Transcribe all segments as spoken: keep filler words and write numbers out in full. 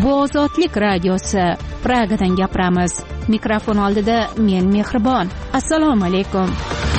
Bu Ozodlik radiosi. Pragadan gapiramiz. Mikrofon oldida men Mehribon. Assalomu alaykum.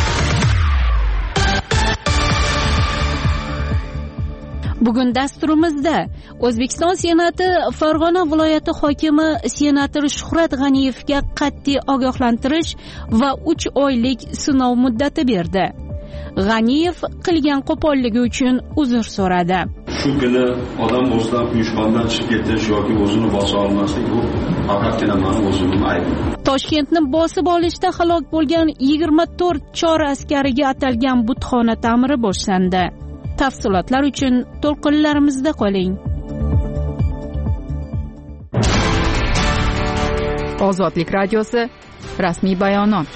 Bugun dasturimizda O'zbekiston Senati Farg'ona viloyati hokimi senator Shuhrat G'aniyevga qat'iy ogohlantirish va uch oylik sinov muddati berdi. G'aniyev qilgan qo'polligi uchun uzr so'radi. Shu kuni odam o'zidan uyushqondan chiqib ketish yoki o'zini bosa olmaslik bu faqatgina mening o'zimning aybim. Toshkentni bosib olishda halok bo'lgan yigirma to'rt chor askariga atalgan butxona ta'miri boshlandi. Tafsilotlar uchun to'lqinlarimizda qoling. Ozodlik radiosi rasmiy bayonot.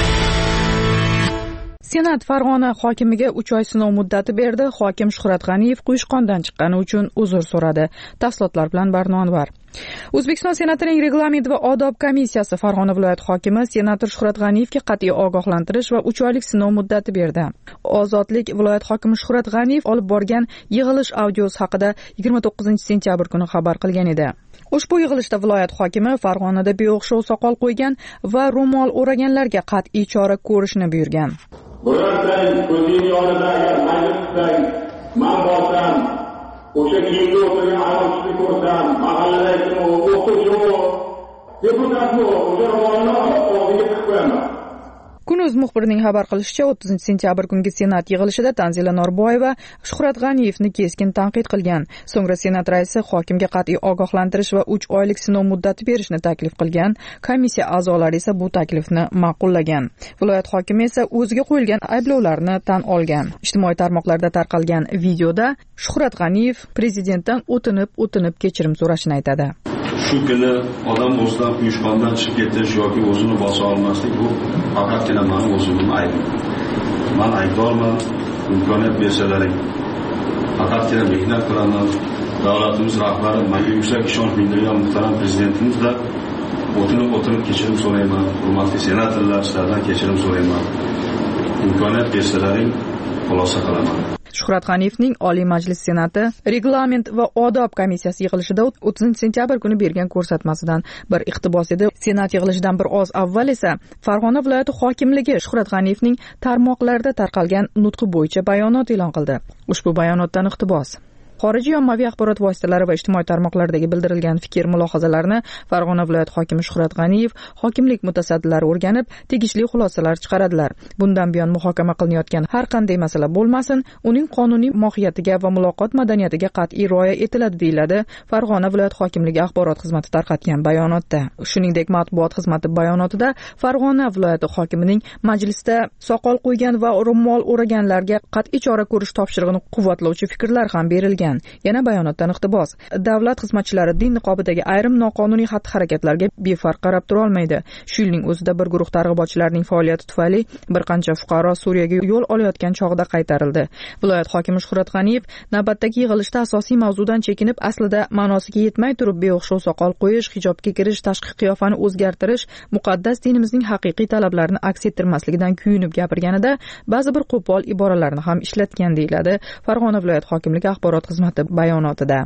Senat Farg'ona hokimiga uch oy sinov muddati berdi. Hokim Shuhrat G'aniyev quyushqondan chiqqani uchun uzr so'radi. Tafsilotlar bilan Barno Anvar. O'zbekiston Senatining Reglament va odob komissiyasi Farg'ona viloyati hokimi senator Shuhrat G'aniyevga qat'iy ogohlantirish va uch oylik sinov muddati berdi. Ozodlik viloyat hokimi Shuhrat G'aniyev olib borgan yig'ilish audiosi haqida yigirma to'qqizinchi sentyabr kuni xabar qilgan edi. Ushbu yig'ilishda viloyat hokimi Farg'onada beo'xshov soqol qo'ygan va ro'mol o'raganlarga qat'iy chora ko'rishni buyurgan. Birortang ko'zing yonida agar mayli tutsang, men borsam, o'sha kiyimda o'tirgan ayolni ko'rsam, mahalladagi o'quvchimi, deputatmi, o'sha ro'molni oldiga tiqib qo'yaman. Kun.uz muxbirining xabar qilishicha, o'ttizinchi sentyabr kungi Senat yig'ilishida Tanzila Norboyeva Shuhrat G'aniyevni keskin tanqid qilgan. So'ngra Senat raisi hokimga qat'iy ogohlantirish va uch oylik sinov muddati berishni taklif qilgan. Komissiya a'zolari esa bu taklifni ma'qullagan. Viloyat hokimi esa o'ziga qo'yilgan ayblovlarni tan olgan. Ijtimoiy tarmoqlarda tarqalgan videoda Shuhrat G'aniyev prezidentdan o'tinib-o'tinib kechirim so'rashini aytadi. Shu kuni odam o'zidan uyushqondan chiqib ketish yoki o'zini bosa olmaslik bu faqatgina mening o'zimning aybim. Men aybdorman, imkoniyat bersalaring. Faqatgina mehnat qilaman. Davlatimiz rahbari, menga yuksak ishonch bildirgan muhtaram prezidentimizdan o'tinib-o'tinib kechirim so'rayman. Hurmatli senatorlar, sizlardan kechirim so'rayman. Imkoniyat bersalaring, xulosa qilaman. Shuhrat G'aniyevning Oliy Majlis Senati Reglament va odob komissiyasi yig'ilishida o'ttizinchi sentyabr kuni bergan ko'rsatmasidan bir iqtibos edi. Senat yig'ilishidan bir oz avval esa Farg'ona viloyati hokimligi Shuhrat G'aniyevning tarmoqlarda tarqalgan nutqi bo'yicha bayonot e'lon qildi. Ushbu bayonotdan iqtibos. Xorijiy ommaviy axborot vositalari va ijtimoiy tarmoqlardagi bildirilgan fikr mulohazalarni Farg'ona viloyati hokimi Shuhrat G'aniyev hokimlik mutasaddilari o'rganib, tegishli xulosalar chiqaradilar. Bundan buyon muhokama qilinayotgan har qanday masala bo'lmasin, uning qonuniy mohiyatiga va muloqot madaniyatiga qat'iy rioya etiladi, deyiladi Farg'ona viloyati hokimligi axborot xizmati tarqatgan bayonotda. Shuningdek, matbuot xizmati bayonotida Farg'ona viloyati hokimining majlisda soqol qo'ygan va ro'mol o'raganlarga qat'iy chora ko'rish topshirig'ini quvvatlovchi fikrlar ham berilgan. Yana bayonotdan iqtibos. Davlat xizmatchilari din niqobidagi ayrim noqonuniy xatti-harakatlarga befarq qarab tura olmaydi. Shu yilning o'zida bir guruh targ'ibotchilarning faoliyati tufayli bir qancha fuqaro Suriyaga yo'l olayotgan chog'da qaytarildi. Viloyat hokimi Shuhrat G'aniyev navbatdagi yig'ilishda asosiy mavzudan chekinib, aslida ma'nosiga yetmay turib beo'xshov soqol qo'yish, hijobga kirish, tashqi qiyofani o'zgartirish, muqaddas dinimizning haqiqiy talablarini aks ettirmasligidan kuyunib gapirganida ba'zi bir qo'pol iboralarni ham ishlatgan, deyiladi Farg'ona viloyat hokimligi axborot xizmati bayonotida.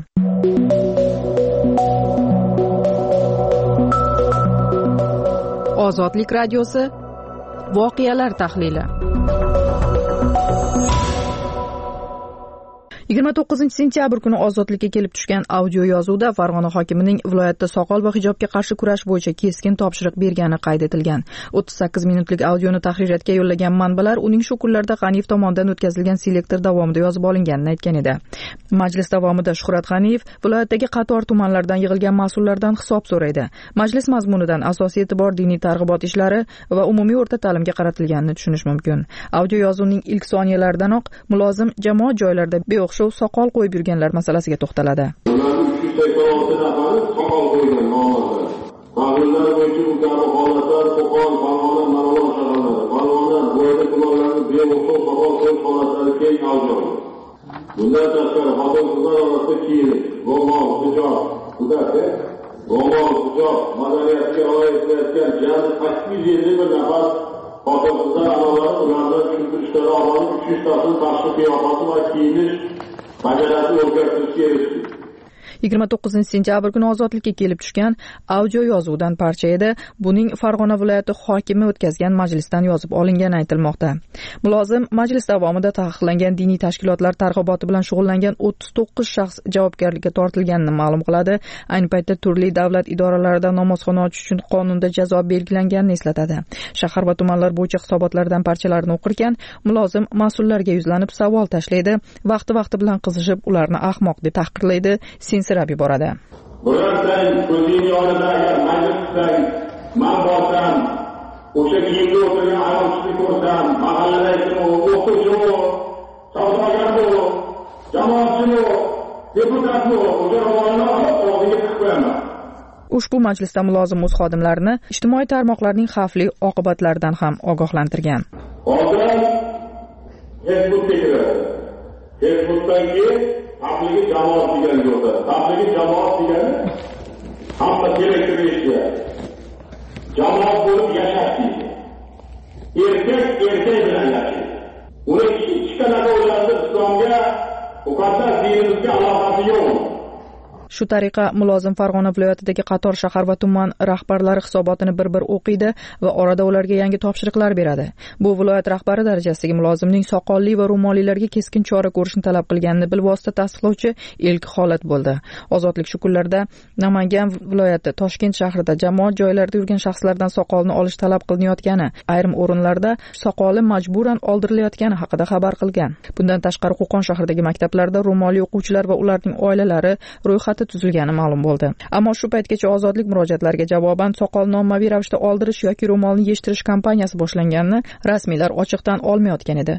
Ozodlik radiosi voqealar tahlili. yigirma to'qqizinchi sentyabr kuni Ozodlikka kelib tushgan audio yozuvda Farg'ona hokimining viloyatda soqol va hijobga qarshi kurash bo'yicha keskin topshiriq bergani qayd etilgan. o'ttiz sakkiz minutlik audioni tahririyatga yo'llagan manbalar uning shu kunlarda G'aniyev tomonidan o'tkazilgan selektor davomida yozib olinganini aytgan edi. Majlis davomida Shuhrat G'aniyev viloyatdagi qator tumanlardan yig'ilgan mas'ullardan hisob so'raydi. Majlis mazmunidan asosiy e'tibor diniy targ'ibot ishlari va umumiy o'rta ta'limga qaratilganini tushunish mumkin. Audio yozuvning ilk soniyalardanoq mulozim jamoat joylarida beo'xshov soqol qo'yib yurganlar masalasiga to'xtaladi. uch yuz sakson olti nafari soqol qo'ygan nomazda. Ma'lumotlar bo'yicha bu kabi holatlar Qo'qon, Farg'ona, Marg'ilon shaharlarida, Farg'ona, Bo'yda tumanlarida beo'xshov soqol qo'yish holatlari keng avj oldi. Bundan tashqari xotin-qizlar orasida kiyinish, ro'mol, hijob, kuzatib, ro'mol, hijob madaniyatiga rioya etayotgan jami sakkiz yuz ellik bir nafar xotin-qizlar ayollar ulardan tushuntirishlari orqali uch yuz tasini tashqi qiyofasi va kiyinish madaniyatini o'zgartirishga erishdi. yigirma to'qqizinchi sentyabr kuni ozodlikka kelib tushgan audio yozuvdan parcha edi. Buning Farg'ona viloyati hokimi o'tkazgan majlisdan yozib olingani aytilmoqda. Mulozim majlis davomida taqiqlangan diniy tashkilotlar targ'iboti bilan shug'ullangan o'ttiz to'qqiz shaxs javobgarlikka tortilganini ma'lum qiladi. Ayni paytda turli davlat idoralarida namozxona ochish uchun qonunda jazo belgilanganini eslatadi. Shahar va tumanlar bo'yicha hisobotlardan parchalarni o'qirkan, mulozim mas'ullarga yuzlanib savol tashlaydi, vaqti-vaqti bilan qizishib, ularni ahmoq deb tahqirlaydi, sensirab yuboradi. Birontang ko'zing yonida agar majlisdan man borsam, o'sha kiyimda o'tirgan ayol kishini ko'rsam, mahalladagi o'qituvchimi, savdogarmi, jamoatchimi, deputatmi, o'sha ro'molni og'ziga tiqib qo'yaman. Ushbu majlisda mulozim o'z xodimlarini ijtimoiy tarmoqlarning xavfli oqibatlaridan ham ogohlantirgan. Hozir Facebookga kiradi. Facebookdan keyin tabligi jamoat degani yo'q. Tabligi jamoat degani hamma kelishtirishga. Jamoat bo'lib yashashdi. Erkak erkak bilan yashaydi. Uni ikki qanaqa o'ylandi islomga, muqaddas dinimizga aloqasi yo'q. Shu tariqa mulozim Farg'ona viloyatidagi qator shahar va tuman rahbarlari hisobotini bir-bir o'qiydi va orada ularga yangi topshiriqlar beradi. Bu viloyat rahbari darajasidagi mulozimning soqolli va ro'molilarga keskin chora ko'rishni talab qilganini bilvosita tasdiqlovchi ilk holat bo'ldi. Ozodlik shu kunlarda Namangan viloyati Toshkent shahrida jamoat joylarida yurgan shaxslardan soqolni olish talab qilinayotgani, ayrim o'rinlarda soqoli majburan oldirilayotgani haqida xabar qilgan. Bundan tashqari Qo'qon shahridagi maktablarda ro'molli o'quvchilar va ularning oilalari ro'yxati tuzilgani ma'lum bo'ldi. Ammo shu paytgacha ozodlik murojaatlariga javoban soqolni ommaviy ravishda oldirish yoki ro'molni yeshtirish kampaniyasi boshlanganini rasmiylar ochiqdan olmayotgan edi.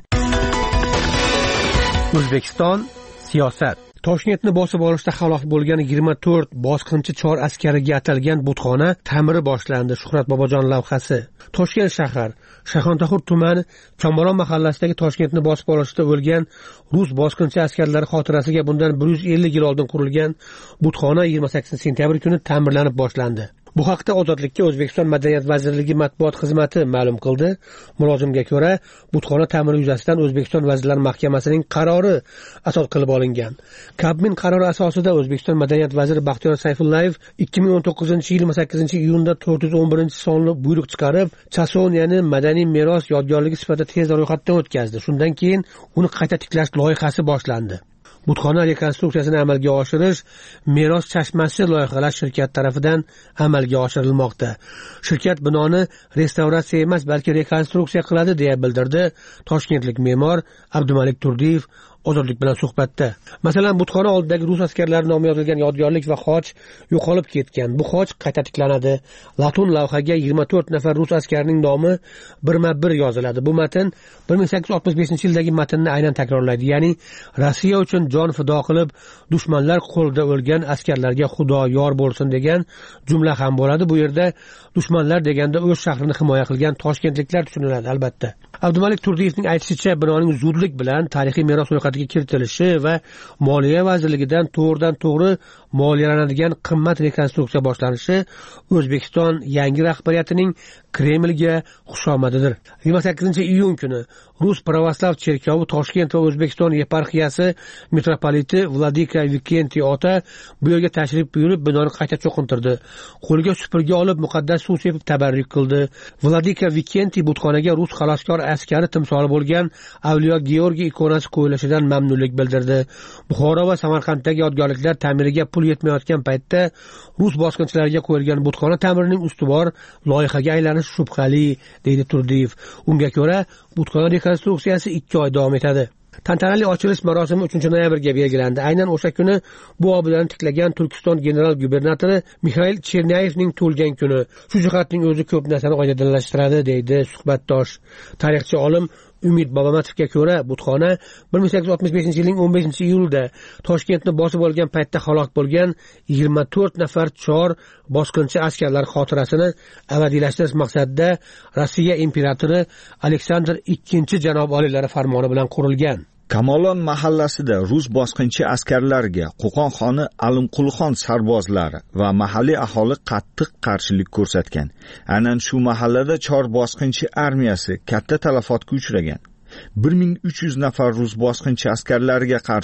O'zbekiston siyosat. Toshkentni bosib olishda halok bo'lgan yigirma to'rt bosqinchi chor askariga atalgan butxona ta'miri boshlandi. Shuhrat Bobojon lavhasi. Toshkent shahar, Shayxontohur tumani, Kamolon mahallasidagi Toshkentni bosib olishda o'lgan rus bosqinchi askarlari xotirasiga bundan bir yuz ellik yil oldin qurilgan butxona yigirma sakkizinchi sentyabr kuni ta'mirlanib boshlandi. Bu haqda Ozodlikka O'zbekiston Madaniyat vazirligi matbuot xizmati ma'lum qildi. Mulozimga ko'ra, butxona ta'miri yuzasidan O'zbekiston Vazirlar Mahkamasining qarori asos qilib olingan. Kabmin qarori asosida O'zbekiston Madaniyat vaziri Baxtiyor Sayfullayev ikki ming o'n to'qqizinchi yil yigirma sakkizinchi iyunda to'rt yuz o'n birinchi sonli buyruq chiqarib, Chasoniyani madaniy meros yodgorligi sifatida tez ro'yxatdan o'tkazdi. Shundan keyin uni qayta tiklash loyihasi boshlandi. Butxona rekonstruksiyasini amalga oshirish Meros chashmasi loyihalash shirkati tomonidan amalga oshirilmoqda. Shirkat binoni restavratsiya emas, balki rekonstruksiya qiladi deya bildirdi toshkentlik me'mor Abdumalik Turdiyev Ozodlik bilan suhbatda. Masalan, butxona oldidagi rus askarlari nomi yozilgan yodgorlik va xoch yo'qolib ketgan. Bu xoch qayta tiklanadi. Latun lavhaga yigirma to'rt nafar rus askarining nomi birma-bir yoziladi. Bu matn bir ming sakkiz yuz oltmish beshinchi yildagi matnni aynan takrorlaydi. Ya'ni Rossiya uchun jon fido qilib, dushmanlar qo'lida o'lgan askarlarga Xudo yor bo'lsin degan jumla ham bo'ladi. Bu yerda dushmanlar deganda o'z shahrini himoya qilgan toshkentliklar tushuniladi, albatta. Abdumalik Turdiyevning aytishicha, binoning zudlik bilan tarixiy meros ro'yxatiga kiritilishi va Moliya vazirligidan to'g'ridan to'g'ri moliyalanadigan qimmat rekonstruksiya boshlanishi O'zbekiston yangi rahbariyatining Kremlga xushomadidir. yigirma sakkizinchi iyun kuni Rus Pravoslav cherkovi Toshkent va O'zbekiston yeparxiyasi metropoliti Vladika Vikentiy ota bu yerga tashrif buyurib binoni qayta cho'qintirdi. Qo'liga supurgi olib muqaddas suv sepib tabarruk qildi. Vladika Vikentiy butxonaga rus xaloskor askari timsoli bo'lgan Avliyo Georgiy ikonasi qo'yilishidan mamnunlik bildirdi. Buxoro va Samarqanddagi yodgorliklar ta'miriga pul yetmayotgan paytda rus bosqinchilariga qo'yilgan butxona ta'mirining ustuvor loyihaga aylanishi shubhali, deydi Turdiyev. Unga ko'ra, butxona rekonstruksiyasi ikki oy davom etadi. Tantanali ochilish marosimi uchinchi noyabrga belgilandi. Aynan o'sha kuni bu obidani tiklagan Turkiston general gubernatori Mikhail Chernayevning tug'ilgan kuni. Shu jihatning o'zi ko'p narsani oydinlashtiradi, deydi suhbatdosh. Tarixchi olim Umid Bobomatovga ko'ra, butxona bir ming sakkiz yuz oltmish beshinchi yilning o'n beshinchi iyulida Toshkentni bosib olgan paytda halok bo'lgan yigirma to'rt nafar chor bosqinchi askarlar xotirasini abadiylashtirish maqsadida Rossiya imperatori Aleksandr ikkinchi janob oliylari farmoni bilan qurilgan. Kamolon mahallasida rus bosqinchi askarlarga Qo'qon xoni Alimqulxon sarbozlari va mahalliy aholi qattiq qarshilik ko'rsatgan. Aynan shu mahallada chor bosqinchi armiyasi katta talafotga uchragan. bir ming uch yuz nafar rus bosqinchi askarlariga qarshi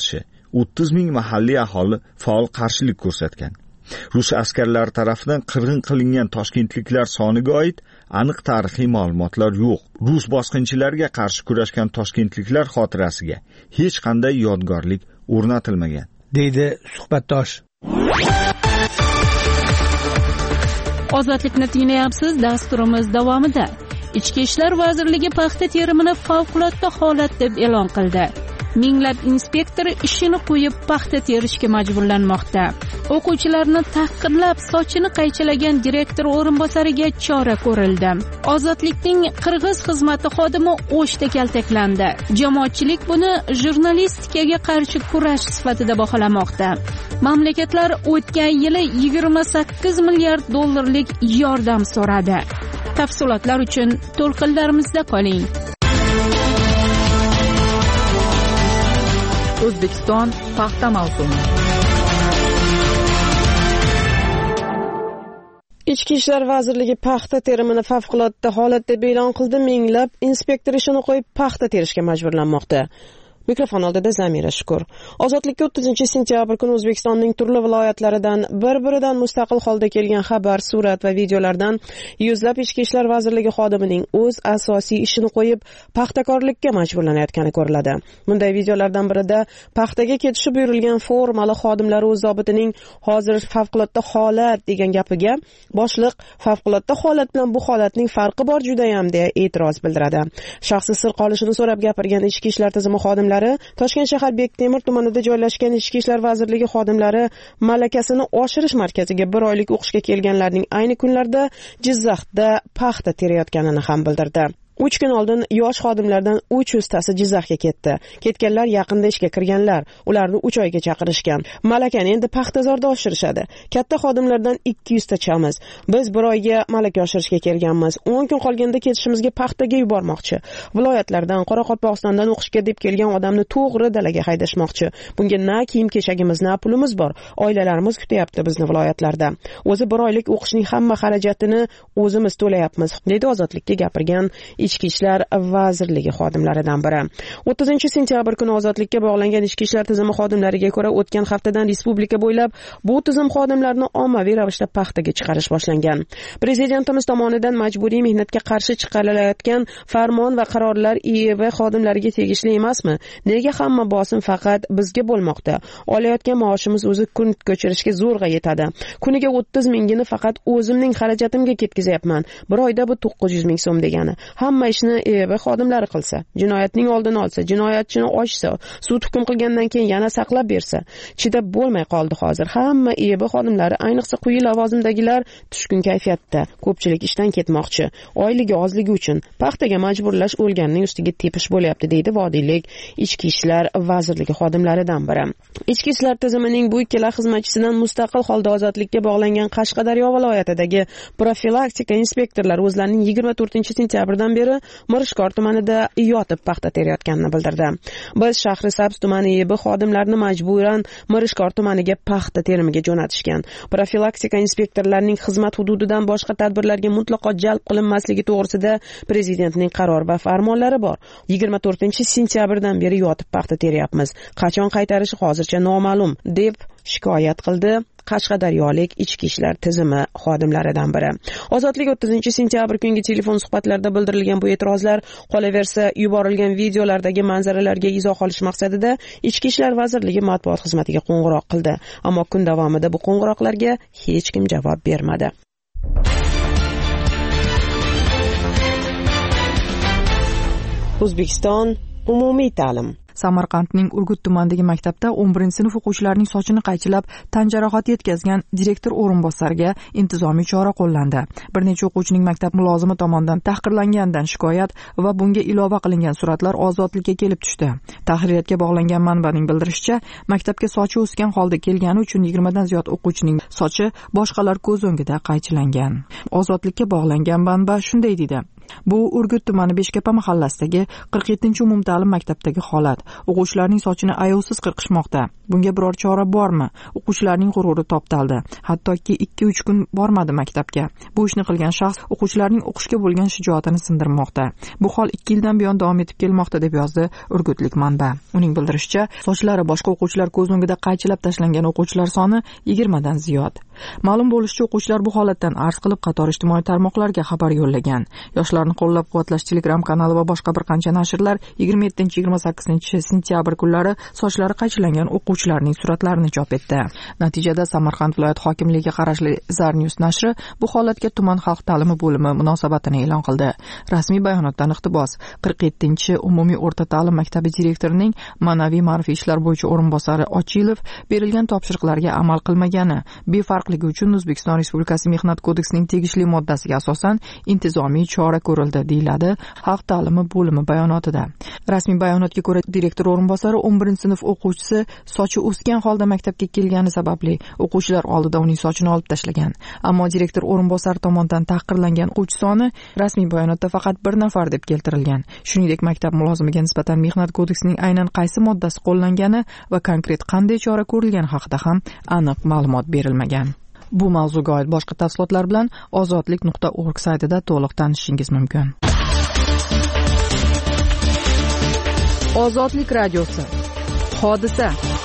o'ttiz ming mahalliy aholi faol qarshilik ko'rsatgan. Rus askarlari tomonidan qirg'in qilingan toshkentliklar soniga oid aniq tarixiy ma'lumotlar yo'q. Rus bosqinchilarga qarshi kurashgan toshkentliklar xotirasiga hech qanday yodgorlik o'rnatilmagan, deydi suhbatdosh. Ozodlikni tinglayapsiz. Dasturimiz davomida Ichki ishlar vazirligi paxta terimini favqulodda holat deb e'lon qildi. Minglab inspektor ishini qo'yib paxta terishga majburlanmoqda. O'quvchilarni tahqirlab sochini qaychilagan direktor o'rinbosariga chora ko'rildi. Ozodlikning qirg'iz xizmati xodimi O'shda kaltaklandi. Jamoatchilik buni jurnalistikaga qarshi kurash sifatida baholamoqda. Mamlakatlar o'tgan yili yigirma sakkiz milliard dollarlik yordam so'radi. Tafsilotlar uchun to'lqinlarimizda qoling. O'zbekiston paxta mavsumi. Ichki ishlar vazirligi paxta terimini favqulodda holat deb e'lon qildi. Minglab inspektor ishini qo'yib paxta terishga majburlanmoqda. Mikrofon oldida Zamira Shukur. Ozodlikka o'ttizinchi sentyabr kuni O'zbekistonning turli viloyatlaridan bir-biridan mustaqil holda kelgan xabar, surat va videolardan yuzlab Ichki ishlar vazirligi xodimining o'z asosiy ishini qo'yib paxtakorlikka majburlanayotgani ko'riladi. Bunday videolardan birida paxtaga ketishi buyurilgan formali xodimlar o'z zobitining hozir favqulodda holat degan gapiga boshliq favqulodda holat bilan bu holatning farqi bor judayam deya e'tiroz bildiradi. Shaxsi sir qolishini so'rab gapirgan Ichki ishlar tizimi xodimlari Toshkent shahar Bektemir tumanida joylashgan Ichki ishlar vazirligi xodimlari malakasini oshirish markaziga bir oylik o'qishga kelganlarning ayni kunlarda Jizzaxda paxta terayotganini ham bildirdi. uch kun oldin yosh xodimlardan uch yuz tasi Jizzaxga ketdi. Ketganlar yaqinda ishga kirganlar. Ularni uch oyga chaqirishgan. Malakani endi paxtazorda oshirishadi. Katta xodimlardan ikki yuz ta chamiz. Biz bir oyga malaka oshirishga kelganmiz. o'n kun qolganda ketishimizga paxtaga yubormoqchi. Viloyatlardan, Qoraqalpog'istondan o'qishga deb kelgan odamni to'g'ri dalaga haydashmoqchi. Bunga na kiyim-kechagimiz, na pulimiz bor. Oilalarimiz kutyapti bizni viloyatlarda. O'zi bir oylik o'qishning hamma xarajatini o'zimiz to'layapmiz, dedi ozodlikka gapirgan Ichki ishlar vazirligi xodimlaridan biri. o'ttizinchi sentyabr kuni ozodlikka bog'langan Ichki ishlar tizimi xodimlariga ko'ra o'tgan haftadan respublika bo'ylab bu tizim xodimlarini ommaviy ravishda paxtaga chiqarish boshlangan. Prezidentimiz tomonidan majburiy mehnatga qarshi chiqarilayotgan farmon va qarorlar I E B xodimlariga tegishli emasmi? Nega hamma bosim faqat bizga bo'lmoqda? Olayotgan maoshimiz o'zi kun ko'chirishga zo'rg'a yetadi. Kuniga o'ttiz mingini faqat o'zimning xarajatimga ketkazyapman. Bir oyda bu to'qqiz yuz ming so'm degani. Hamma ishni I E B xodimlari qilsa, jinoyatning oldini olsa, jinoyatchini ochsa, sud hukm qilgandan keyin yana saqlab bersa, chidab bo'lmay qoldi hozir. Hamma I E B xodimlari, ayniqsa quyi lavozimdagilar tushkun kayfiyatda. Ko'pchilik ishdan ketmoqchi. Oyligi ozligi uchun paxtaga majburlash o'lganning ustiga tepish bo'lyapti, deydi vodiylik Ichki ishlar vazirligi xodimlaridan biri. Ichki ishlar tizimining bu ikkala xizmatchisidan mustaqil holda ozodlikka bog'langan Qashqadaryo viloyatidagi profilaktika inspektorlari o'zlarining yigirma to'rtinchi sentyabrdan beri Mirishkor tumanida yotib paxta terayotganini bildirdi. Biz Shahrisabz tumani I E B xodimlarini majburan Mirishkor tumaniga paxta terimiga jo'natishgan. Profilaktika inspektorlarining xizmat hududidan boshqa tadbirlarga mutlaqo jalb qilinmasligi to'g'risida prezidentning qaror va farmonlari bor. yigirma to'rtinchi sentyabrdan beri yotib paxta terayapmiz. Qachon qaytarishi hozircha noma'lum, deb shikoyat qildi Qashqadaryolik Ichki ishlar tizimi xodimlaridan biri. Ozodlik o'ttizinchi sentyabr kungi telefon suhbatlarida bildirilgan bu e'tirozlar qolaversa yuborilgan videolardagi manzaralarga izoh olish maqsadida Ichki ishlar vazirligi matbuot xizmatiga qo'ng'iroq qildi. Ammo kun davomida bu qo'ng'iroqlarga hech kim javob bermadi. O'zbekiston umumiy ta'lim. Samarqandning Urgut tumanidagi maktabda o'n birinchi sinf o'quvchilarining sochini qaychilab tan jarohati yetkazgan direktor o'rinbosariga intizomiy chora qo'llandi. Bir necha o'quvchining maktab mulozimi tomonidan tahqirlanganidan shikoyat va bunga ilova qilingan suratlar ozodlikka kelib tushdi. Tahririyatga bog'langan manbaning bildirishicha, maktabga sochi o'sgan holda kelgani uchun yigirmadan ziyod o'quvchining sochi boshqalar ko'z o'ngida qaychilangan. Ozodlikka bog'langan manba shunday dedi: Bu Urgut tumani Beshkapa mahallasidagi qirq yettinchi umumta'lim maktabdagi holat. O'quvchilarning sochini ayovsiz qirqishmoqda. Bunga biror chora bormi? O'quvchilarning g'ururi toptaldi. Hattoki ikki uch kun bormadi maktabga. Bu ishni qilgan shaxs o'quvchilarning o'qishga bo'lgan shijoatini sindirmoqda. Bu hol ikki yildan buyon davom etib kelmoqda deb yozdi Urgutlik manba. Uning bildirishicha, sochlari boshqa o'quvchilar ko'z o'ngida qaychilab tashlangan o'quvchilar soni yigirma dan ziyod. Ma'lum bo'lishicha, o'quvchilar bu holatdan arz qilib qator ijtimoiy tarmoqlarga xabar yo'llagan. Yoshlarni qo'llab-quvvatlash Telegram kanali va boshqa bir qancha nashrlar yigirma yettinchi yigirma sakkizinchi sentyabr kunlari sochlari qaychilangan o'quvchilarning suratlarini chop etdi. Natijada Samarqand viloyat hokimligiga qarashli Zarnews nashri bu holatga tuman xalq ta'limi bo'limi munosabatini e'lon qildi. Rasmiy bayonotdan iqtibos: qirq yettinchi umumiy o'rta ta'lim maktabi direktorining ma'naviy ma'rifiy ishlar bo'yicha o'rinbosari Ochilov berilgan topshiriqlarga amal qilmagani, befarqligi uchun O'zbekiston Respublikasi Mehnat kodeksining tegishli moddasiga asosan intizomiy chora ko'rildi, deyiladi xalq ta'limi bo'limi bayonotida. Rasmiy bayonotga ko'ra, direktor o'rinbosari o'n birinchi sinf o'quvchisi sochi o'sgan holda maktabga kelgani sababli o'quvchilar oldida uning sochini olib tashlagan. Ammo direktor o'rinbosari tomonidan tahqirlangan o'quvchi soni rasmiy bayonotda faqat bir nafar deb keltirilgan. Shuningdek, maktab mulozimiga nisbatan Mehnat kodeksining aynan qaysi moddasi qo'llangani va konkret qanday chora ko'rilgani haqida ham aniq ma'lumot berilmagan. Bu mavzuga oid boshqa tafsilotlar bilan ozodlik nuqta org saytida to'liq tanishishingiz mumkin. Ozodlik radiosi. Hodisa.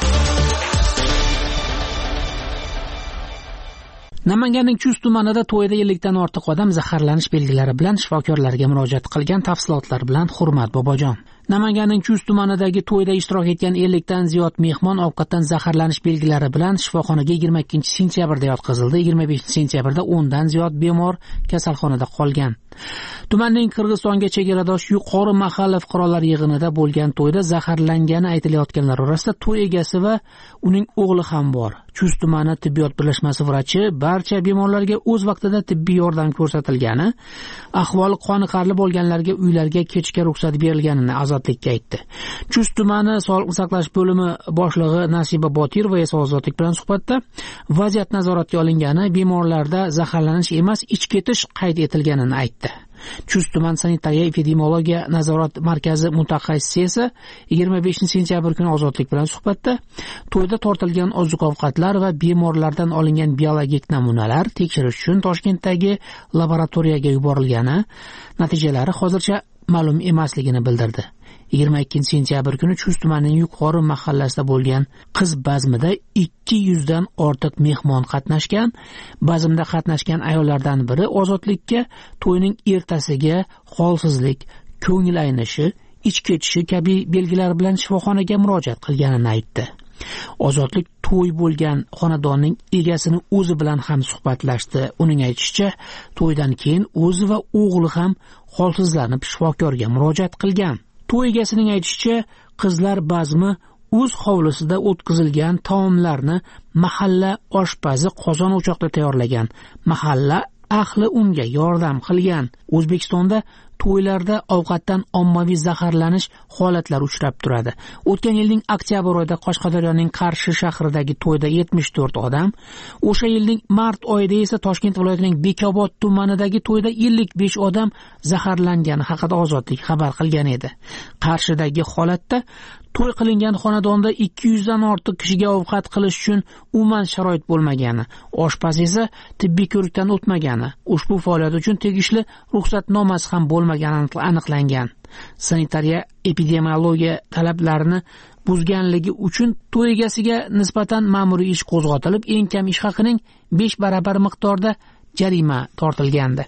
Namanganning Chust tumanida to'yda ellikdan ortiq odam zaharlanish belgilari bilan shifokorlarga murojaat qilgan. Tafsilotlar bilan Hurmat Bobojon. Namanganning Chust tumanidagi to'yda ishtirok etgan ellikdan ziyod mehmon ovqatdan zaharlanish belgilari bilan shifoxonaga yigirma ikkinchi sentyabrda yotqizildi. yigirma beshinchi sentyabrda o'n dan ziyod bemor kasalxonada qolgan. Tumanning Qirg'izistonga chegaradosh yuqori mahalla fuqarolar yig'inida bo'lgan to'yda zaharlangani aytilayotganlar orasida to'y egasi va uning o'g'li ham bor. Chust tumani tibbiyot birlashmasi vrachi barcha bemorlarga o'z vaqtida tibbiy yordam ko'rsatilgani, ahvoli qoniqarli bo'lganlarga uylarga ketishga ruxsat berilganini Ozodlikka aytdi. Chust tumani sog'liqni saqlash bo'limi boshlig'i Nasiba Botirova esa Ozodlik bilan suhbatda vaziyat nazoratga olingani, bemorlarda zaharlanish emas, ich ketish qayd etilganini aytdi. Chust tuman sanitariya epidemiologiya nazorat markazi mutaxassisi esa yigirma beshinchi sentyabr kuni Ozodlik bilan suhbatda to'yda tortilgan oziq-ovqatlar va bemorlardan olingan biologik namunalar tekshirish uchun Toshkentdagi laboratoriyaga yuborilgani, natijalari hozircha ma'lum emasligini bildirdi. yigirma ikkinchi sentyabr kuni Chust tumanining yuqori mahallasida bo'lgan qiz bazmida ikki yuzdan ortiq mehmon qatnashgan. Bazmda qatnashgan ayollardan biri Ozodlikka to'yning ertasiga holsizlik, ko'ngil aynishi, ich ketishi kabi belgilar bilan shifoxonaga murojaat qilganini aytdi. Ozodlik to'y bo'lgan xonadonning egasini o'zi bilan ham suhbatlashdi. Uning aytishicha, to'ydan keyin o'zi va o'g'li ham holsizlanib shifokorga murojaat qilgan. To'y egasining aytishicha, qizlar bazmi o'z hovlisida o'tkazilgan taomlarni mahalla oshpazi qozon o'choqda tayyorlagan. Mahalla ahli unga yordam qilgan. O'zbekistonda to'ylarda ovqatdan ommaviy zaharlanish holatlari uchrab turadi. O'tgan yilning oktyabr oyida Qashqadaryoning Qarshi shahridagi to'yda yetmish to'rt odam, o'sha yilning mart oyida esa Toshkent viloyatining Bekobod tumanidagi to'yda ellik besh odam zaharlangani haqida Ozodlik xabar qilgan edi. Qarshidagi holatda to'y qilingan xonadonda ikki yuzdan ortiq kishiga ovqat qilish uchun umuman sharoit bo'lmagani, oshpaz esa tibbiy ko'rikdan o'tmagani, ushbu faoliyat uchun tegishli ruxsatnomasi ham bo'lmagani aniqlangan. Sanitariya epidemiologiya talablarini buzganligi uchun to'y egasiga nisbatan ma'muriy ish qo'zg'atilib, eng kam ish haqining besh barabar miqdorda jarima tortilgandi.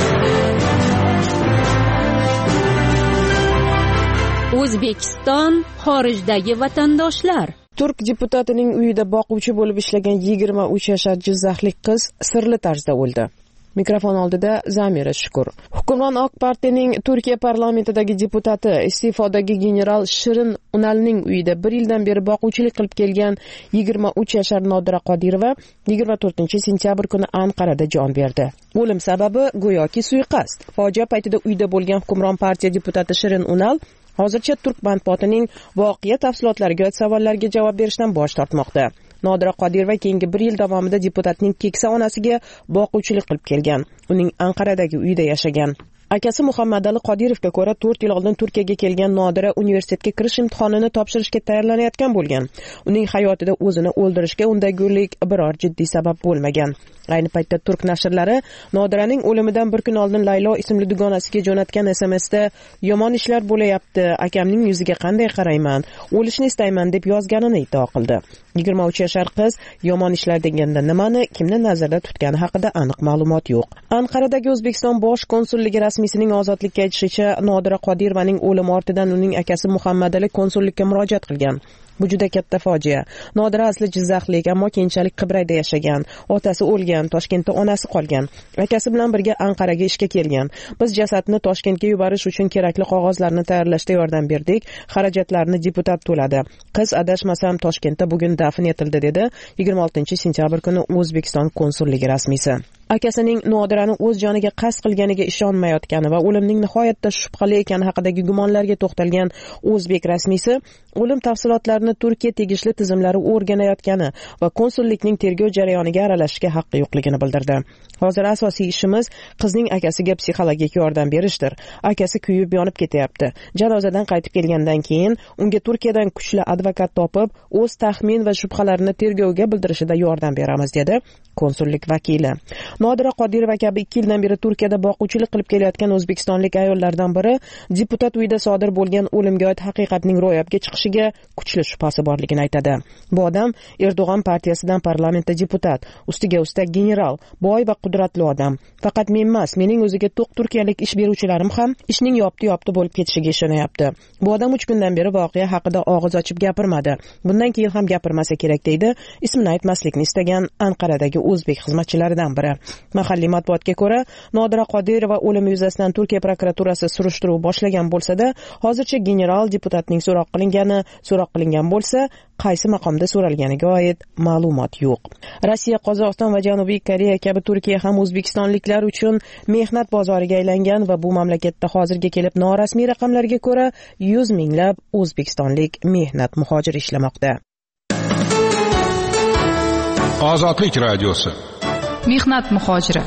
O'zbekiston xorijdagi vatandoshlar. Turk deputatining uyida boquvchi bo'lib ishlagan yigirma uch yashar jizzaxlik qiz sirli tarzda o'ldi. Mikrofon oldida Zamira Shukur. Hukmron Oq partiyaning Turkiya parlamentidagi deputati, iste'fodagi general Shirin Unalning uyida bir yildan beri boquvchilik qilib kelgan yigirma uch yashar Nodira Qodirova yigirma to'rtinchi sentyabr kuni Anqarada jon berdi. O'lim sababi go'yoki suiqasd. Fojia paytida uyda bo'lgan hukmron partiya deputati Shirin Unal hozircha Turk matbuotining voqea tafsilotlariga oid savollarga javob berishdan bosh tortmoqda. Nodira Qodirova keyingi bir yil davomida deputatning keksa onasiga boquvchilik qilib kelgan. Uning Anqaradagi uyida yashagan. Akasi Muhammadali Qodirovga ko'ra, to'rt yil oldin Turkiyaga kelgan Nodira universitetga kirish imtihonini topshirishga tayyorlanayotgan bo'lgan. Uning hayotida o'zini o'ldirishga undagulik biror jiddiy sabab bo'lmagan. Ayni paytda turk nashrlari Nodiraning o'limidan bir kun oldin Laylo ismli dugonasiga jo'natgan S M S'da yomon ishlar bo'layapti, akamning yuziga qanday qarayman, o'lishni istayman deb yozganini iddao qildi. yigirma uch yashar qiz yomon ishlar deganda nimani, kimni nazarda tutgani haqida aniq ma'lumot yo'q. Anqaradagi O'zbekiston bosh konsulligi rasmiysining ozodlikka aytishicha, Nodira Qodirovaning o'limi ortidan uning akasi Muhammadali konsullikka murojaat qilgan. Bu juda katta fojia. Nodira asli Jizzaxlik, ammo keyinchalik Qibrayda yashagan. Otasi o'lgan, Toshkentda onasi qolgan. Akasi bilan birga Anqaraga ishga kelgan. Biz jasadni Toshkentga yuborish uchun kerakli qog'ozlarni tayyorlashda yordam berdik. Xarajatlarni deputat to'ladi. Qiz adashmasam Toshkentda bugun dafn etildi, dedi yigirma oltinchi sentyabr kuni O'zbekiston konsulligi rasmiysi. Akasining Nodirani o'z joniga qasd qilganiga ishonmayotgani va o'limning nihoyatda shubhali ekani haqidagi gumonlarga to'xtalgan o'zbek rasmiysi o'lim tafsilotlarini Turkiya tegishli tizimlari o'rganayotgani va konsullikning tergov jarayoniga aralashishga haqqi yo'qligini bildirdi. Hozir asosiy ishimiz qizning akasiga psixologik yordam berishdir. Akasi kuyib yonib ketyapti. Janozadan qaytib kelgandan keyin unga Turkiyadan kuchli advokat topib, o'z taxmin va shubhalarini tergovga bildirishida yordam beramiz, dedi konsullik vakili. Nodira Qodirova kabi ikki yildan beri Turkiyada boquvchilik qilib kelayotgan o'zbekistonlik ayollardan biri deputat uyida sodir bo'lgan o'limga oid haqiqatning ro'yobga chiqishiga kuchli shubhasi borligini aytadi. Bu odam Erdo'g'an partiyasidan parlamentda deputat, ustiga ustak general, boy va qudratli odam. Faqat men emas, mening o'ziga to'q turkiyalik ish beruvchilarim ham ishning yopti-yopti bo'lib ketishiga ishonyapti. Bu odam uch kundan beri voqea haqida og'iz ochib gapirmadi. Bundan keyin ham gapirmasa kerak, deydi ismini aytmaslikni istagan Anqaradagi o'zbek xizmatchilaridan biri. Mahalliy matbuotga ko'ra, Nodira Qodirova o'limi yuzasidan Turkiya prokuraturasi surishtiruv boshlagan bo'lsa-da, hozircha general deputatning so'roq qilingani, so'roq qilingan bo'lsa, qaysi maqomda so'ralganiga oid ma'lumot yo'q. Rossiya, Qozog'iston va Janubiy Koreya kabi Turkiya ham o'zbekistonliklar uchun mehnat bozoriga aylangan va bu mamlakatda hozirga kelib norasmiy raqamlarga ko'ra yuz minglab o'zbekistonlik mehnat muhojiri ishlamoqda. Ozodlik radiosi. Mehnat muhojiri.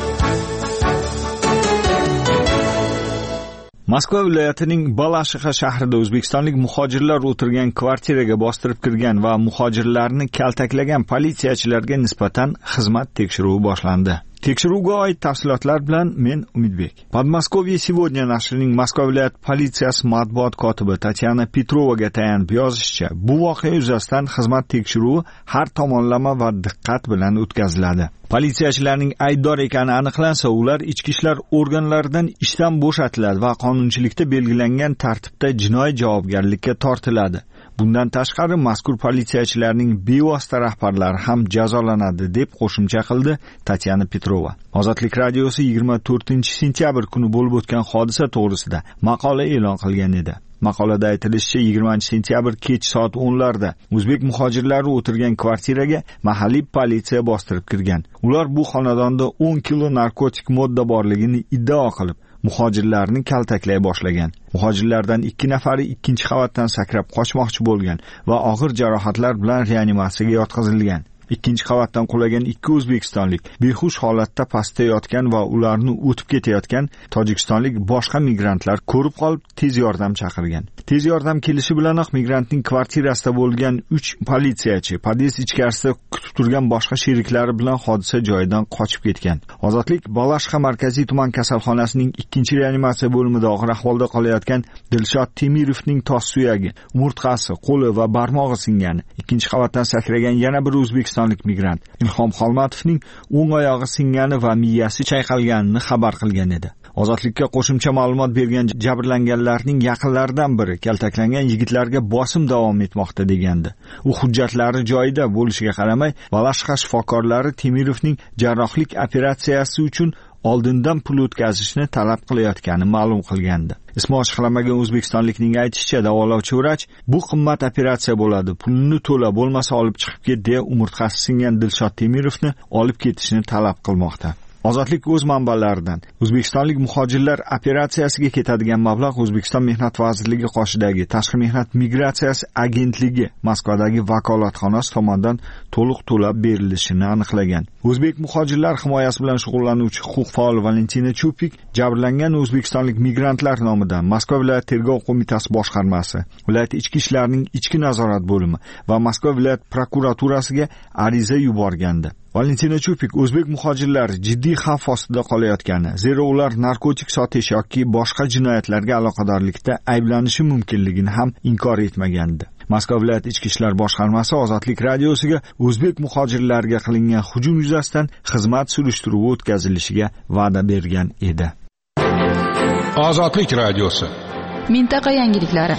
Moskva viloyatining Balashixha shahrida o'zbekistonlik muhojirlar o'tirgan kvartiraga bostirib kirgan va muhojirlarni kaltaklagan politsiyachilarga nisbatan xizmat tekshiruvi boshlandi. Tekshiruvga oid tafsilotlar bilan men Umidbek. Podmoskvye сегодня nashrining Moskva viloyat politsiyasi matbuot kotibi Tatyana Petrovaga tayanib yozishicha, bu voqea yuzasidan xizmat tekshiruvi har tomonlama va diqqat bilan o'tkaziladi. Politsiyachilarning aybdor ekani aniqlansa, ular ichki ishlar organlaridan ishdan bo'shatiladi va qonunchilikda belgilangan tartibda jinoiy javobgarlikka tortiladi. Bundan tashqari mazkur politsiyachilarning bevosita rahbarlari ham jazolanadi, deb qo'shimcha qildi Tatyana Petrova. Ozodlik radiosi yigirma to'rtinchi sentyabr kuni bo'lib o'tgan hodisa to'g'risida maqola e'lon qilgan edi. Maqolada aytilishicha, yigirmanchi sentyabr kech soat o'nlarda o'zbek muhojirlari o'tirgan kvartiraga mahalliy politsiya bostirib kirgan. Ular bu xonadonda o'n kilo narkotik modda borligini iddao qilib, muhojirlarni kaltaklay boshlagan. Muhojirlardan ikki nafari ikkinchi qavatdan sakrab qochmoqchi bo'lgan va og'ir jarohatlar bilan reanimatsiyaga yotqizilgan. Ikkinchi qavatdan qulagan ikki o'zbekistonlik behush holatda pastda yotgan va ularni o'tib ketayotgan tojikistonlik boshqa migrantlar ko'rib qolib tez yordam chaqirgan. Tez yordam kelishi bilanoq migrantning kvartirasida bo'lgan uch politsiyachi pod'ezd ichkarisida kutib turgan boshqa sheriklari bilan hodisa joyidan qochib ketgan. Ozodlik Balashixha markaziy tuman kasalxonasining ikkinchi reanimatsiya bo'limida og'ir ahvolda qolayotgan Dilshod Temirovning tos suyagi, umurtqasi, qo'li va barmog'i singani. Ikkinchi qavatdan sakragan yana bir o'zbekistonlik migrant Ilhom Xolmatovning o'ng oyog'i singani va miyasi chayqalganini xabar qilgan edi. Ozodlikka qo'shimcha ma'lumot bergan jabrlanganlarning yaqinlaridan biri kaltaklangan yigitlarga bosim davom etmoqda degandi. U hujjatlari joyida bo'lishiga qaramay, Balashixha shifokorlari Temirovning jarrohlik operatsiyasi uchun oldindan pul o'tkazishni talab qilayotgani ma'lum qilgandi. Ismi ochiqlamagan o'zbekistonlikning aytishicha, davolovchi vrach bu qimmat operatsiya bo'ladi, pulni to'la, bo'lmasa olib chiqib ket, deya umurtqasi singan Dilshod Temirovni olib ketishni talab qilmoqda. Ozodlik o'z manbalaridan O'zbekistonlik muhojirlar operatsiyasiga ketadigan mablag' O'zbekiston Mehnat vazirligi qoshidagi Tashqi mehnat migratsiyasi agentligi Moskvadagi vakolatxonasi tomonidan to'liq to'lab berilishini aniqlagan. O'zbek muhojirlar himoyasi bilan shug'ullanuvchi huquq faoli Valentina Chupik jabrlangan o'zbekistonlik migrantlar nomidan Moskva viloyat tergov qo'mitasi boshqarmasi, viloyat ichki ishlarning ichki nazorat bo'limi va Moskva viloyat prokuraturasiga ariza yuborgandi. Valentina Chupik o'zbek muhojirlar jiddiy xavf ostida qolayotgani, zero ular narkotik sotish yoki boshqa jinoyatlarga aloqadorlikda ayblanishi mumkinligini ham inkor etmagandi. Moskva viloyat ichki ishlar boshqarmasi Ozodlik radiosiga o'zbek muhojirlarga qilingan hujum yuzasidan xizmat surishtiruvi o'tkazilishiga va'da bergan edi. Ozodlik radiosi. Mintaqa yangiliklari.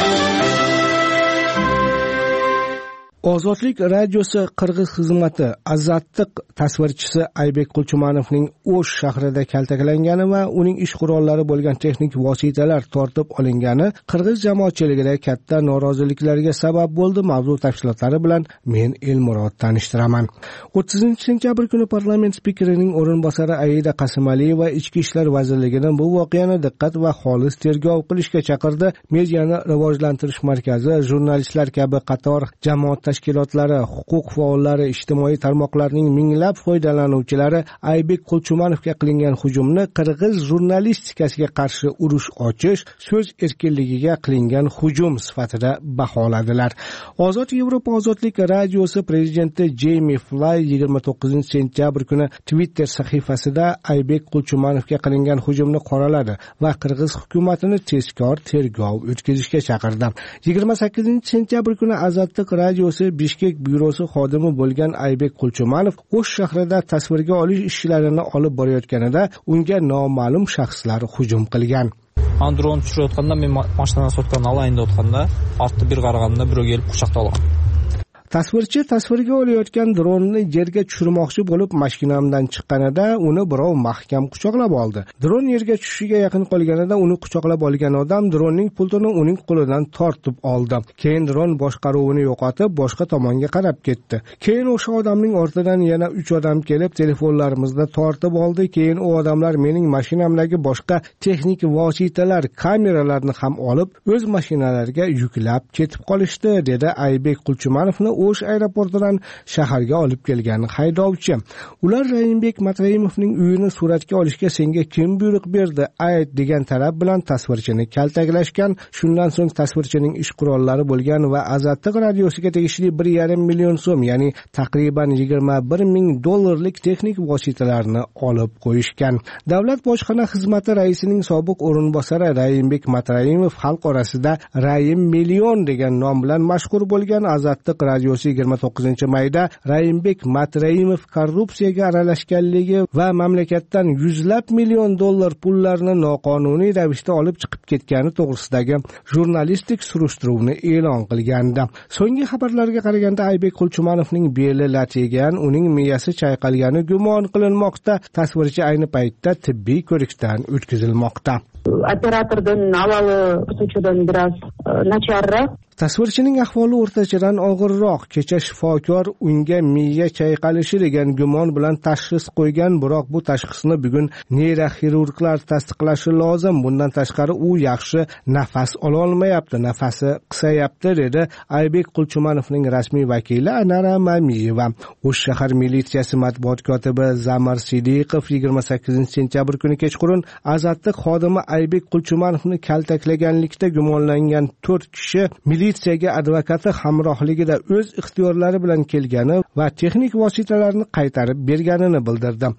Ozodlik radiosi Qirg'iz xizmati Azattiq tasvirchisi Aybek Qulchumanovning O'sh shahrida kaltaklangani va uning ish qurollari bo'lgan texnik vositalar tortib olingani Qirg'iz jamoatchiligida katta noroziliklarga sabab bo'ldi. Mavzu tafsilotlari bilan men Elmurod tanishtiraman. o'ttizinchi sentyabr kuni parlament spikerining o'rinbosari Aida Qasimaliyeva ichki ishlar vazirligidan bu voqeani diqqat va xolis tergov qilishga chaqirdi. Mediani rivojlantirish markazi, jurnalistlar kabi qator jamoat tashkilotlari, huquq faollari, ijtimoiy tarmoqlarning minglab foydalanuvchilari Aybek Qulchumanovga qilingan hujumni qirg'iz jurnalistikasiga qarshi urush ochish, so'z erkinligiga qilingan hujum sifatida baholadilar. Ozod Yevropa ozodlik radiosi prezidenti Jeymi Flay yigirma to'qqizinchi sentyabr kuni Twitter sahifasida Aybek Qulchumanovga qilingan hujumni qoraladi va qirg'iz hukumatini tezkor tergov o'tkazishga chaqirdi. yigirma sakkizinchi sentyabr kuni Azattiq radiosi Bishkek byurosi xodimi bo'lgan Aybek Qulchumanov O'sh shahrida tasvirga olish ishlarini olib borayotganida unga noma'lum shaxslar hujum qilgan. Dron tushirayotganda men mashinadan sotganini olayin deyotganda, ortda bir qaraganda birov kelib quchoqlab olgan. Tasvirchi tasvirga olayotgan dronni yerga tushirmoqchi bo'lib mashinamdan chiqqanida uni birov mahkam quchoqlab oldi. Dron yerga tushishiga yaqin qolganida uni quchoqlab olgan odam dronning pultini uning qo'lidan tortib oldi. Keyin dron boshqaruvini yo'qotib boshqa tomonga qarab ketdi. Keyin o'sha odamning ortidan yana uch odam kelib telefonlarimizni tortib oldi. Keyin u odamlar mening mashinamdagi boshqa texnik vositalar, kameralarni ham olib o'z mashinalariga yuklab ketib qolishdi, dedi Aybek Qulchumanovni O'sh aeroportidan shaharga olib kelgan haydovchi. Ular Rayimbek Matrayimovning uyini suratga olishga senga kim buyruq berdi? Ayt degan talab bilan tasvirchini kaltaklashgan. Shundan so'ng tasvirchining ish qurollari bo'lgan va Azattiq radiosiga tegishli bir yarim million so'm, ya'ni taqriban yigirma bir ming dollarlik texnik vositalarni olib qo'yishgan. Davlat bojxona xizmati raisining sobiq o'rinbosari Rayimbek Matrayimov xalq orasida Rayim million degan nom bilan mashhur bo'lgan. Azattiq radiosi yigirma to'qqizinchi mayda Rayimbek Matrayimov korrupsiyaga aralashganligi va mamlakatdan yuzlab million dollar pullarni noqonuniy ravishda olib chiqib ketgani to'g'risidagi jurnalistik surishtiruvni e'lon qilgandi. So'nggi xabarlarga qaraganda Aybek Qulchumanovning beli lat yegan, uning miyasi chayqalgani gumon qilinmoqda. Tasvirchi ayni paytda tibbiy ko'rikdan o'tkazilmoqda. Operatordan avvalo kutuchidan biroz nacharroq. Tasvirchining ahvoli o'rtachadan og'irroq. Kecha shifokor unga miya chayqalishi degan gumon bilan tashxis qo'ygan, biroq bu tashxisni bugun neyroxirurglar tasdiqlashi lozim. Bundan tashqari u yaxshi nafas ola olmayapti, nafasi qisayapti, dedi Aybek Qulchumanovning rasmiy vakili Anara Mamiyeva. O'sh shahar militsiyasi matbuot kotibi Zamir Sidiqov yigirma sakkizinchi sentyabr kuni kechqurun Azattiq xodimi Aybek Qulchumanovni kaltaklaganlikda gumonlangan to'rt kishi militsiyaga advokati hamrohligida o'z ixtiyorlari bilan kelgani va texnik vositalarni qaytarib berganini bildirdi.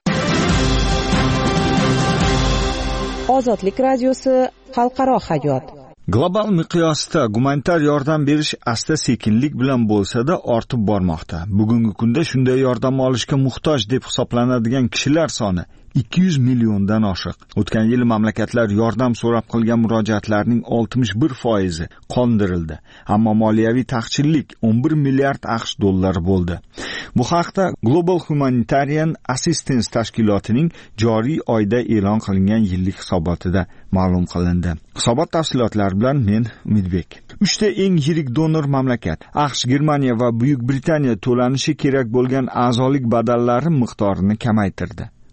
Ozodlik radiosi xalqaro hayot. Global miqyosda gumanitar yordam berish asta-sekinlik bilan bo'lsa-da ortib bormoqda. Bugungi kunda shunday yordam olishga muhtoj deb hisoblanadigan kishilar soni ikki yuz milliondan oshiq. O'tgan yil mamlakatlar yordam so'rab qilgan murojaatlarning oltmish bir foizi qondirildi. Ammo moliyaviy taqchillik o'n bir milliard aqsh dollari bo'ldi. Bu haqda Global Humanitarian Assistance tashkilotining joriy oyda e'lon qilingan yillik hisobotida ma'lum qilindi. Hisobot tafsilotlari bilan men Umidbek. Uchta eng yirik donor mamlakat aqsh, Germaniya va Buyuk Britaniya to'lanishi kerak bo'lgan a'zolik badallari miqdorini kamaytirdi.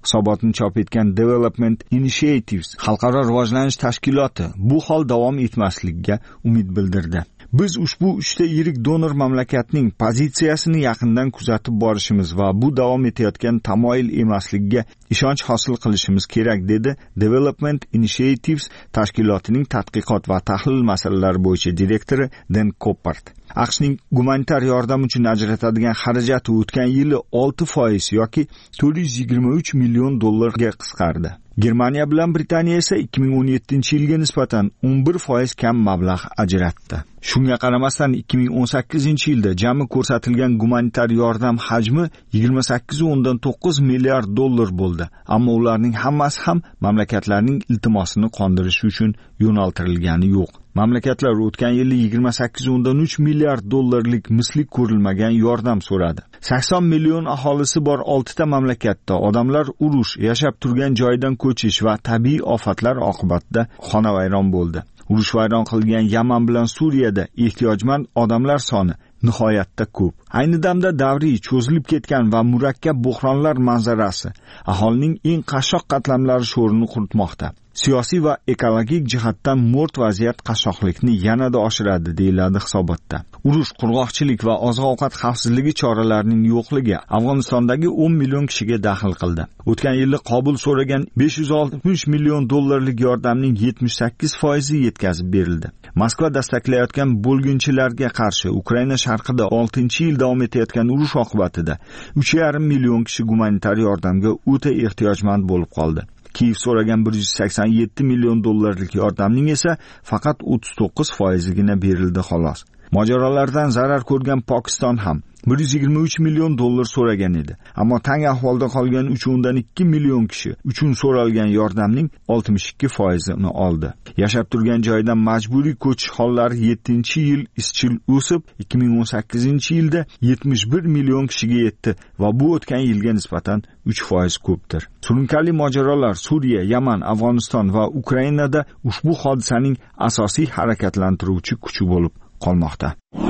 hisobotini chop etgan Development Initiatives xalqaro rivojlanish tashkiloti bu hol davom etmasligiga umid bildirdi. Biz ushbu uchta yirik donor mamlakatning pozitsiyasini yaqindan kuzatib borishimiz va bu davom etayotgan tamoyil emasligiga ishonch hosil qilishimiz kerak, dedi Development Initiatives tashkilotining tadqiqot va tahlil masalalari bo'yicha direktori Dan Coppard. AQShning gumanitar yordam uchun ajratadigan xarajati o'tgan yili olti foiz yoki to'rt yuz yigirma uch million dollarga qisqardi. Germaniya bilan Britaniya esa ikki ming o'n yettinchi yilga nisbatan o'n bir foiz kam mablag' ajratdi. Shunga qaramasdan ikki ming o'n sakkizinchi yilda jami ko'rsatilgan gumanitar yordam hajmi yigirma sakkiz o'ndan to'qqiz milliard dollar bo'ldi. Ammo ularning hammasi ham mamlakatlarning iltimosini qondirish uchun yo'naltirilgani yo'q. Mamlakatlar o'tgan yili yigirma sakkiz o'ndan uch milliard dollarlik misli ko'rilmagan yordam so'radi. sakson million aholisi bor oltita mamlakatda odamlar urush, yashab turgan joydan ko'chish va tabiiy ofatlar oqibatida xonavayron bo'ldi. Urush vayron qilgan Yaman bilan Suriyada ehtiyojmand odamlar soni nihoyatda ko'p. Ayni damda davriy cho'zilib ketgan va murakkab buhronlar manzarasi aholining eng qashshoq qatlamlari sho'rini quritmoqda. Siyosiy va ekologik jihatdan mo'rt vaziyat qashshoqlikni yanada oshiradi, deyiladi hisobotda. Urush, qurg'oqchilik va oziq-ovqat xavfsizligi choralarining yo'qligi Afg'onistondagi o'n million kishiga daxl qildi. O'tgan yili Qobul so'ragan besh yuz oltmish million dollarlik yordamning yetmish sakkiz foizi yetkazib berildi. Moskva dastaklayotgan bo'lginchilarga qarshi Ukraina sharqida oltinchi yil davom etayotgan urush oqibatida uch yarim million kishi gumanitar yordamga o'ta ehtiyojmand bo'lib qoldi. Kiyev so'ragan bir yuz sakson yetti million dollarlik yordamning esa faqat o'ttiz to'qqiz foizigina berildi xolos. Mojarolardan zarar ko'rgan Pokiston ham bir yuz yigirma uch million dollar so'ragan edi. Ammo tang ahvolda qolgan uch o'ndan ikki million kishi uchun so'ralgan yordamning oltmish ikki foizini oldi. Yashab turgan joydan majburiy ko'chish hollari yettinchi yil izchil o'sib, ikki ming o'n sakkizinchi yilda yetmish bir million kishiga yetdi va bu o'tgan yilga nisbatan uch foiz ko'pdir. Surunkali mojarolar Suriya, Yaman, Afg'oniston va Ukrainada ushbu hodisaning asosiy harakatlantiruvchi kuchi bo'lib qolmoqda.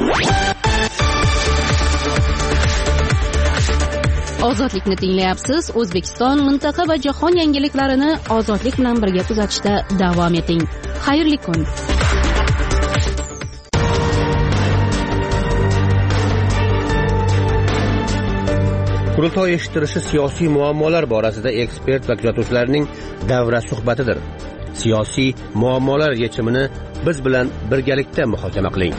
Ozodlikni tinglayapsiz. O'zbekiston, mintaqa va jahon yangiliklarini ozodlik bilan birga kuzatishda davom eting. Xayrli kun. Qurultoy eshittirishi siyosiy muammolar borasida ekspert va kuzatuvchilarning davra suhbatidir. Siyosiy muammolar yechimini biz bilan birgalikda muhokama qiling.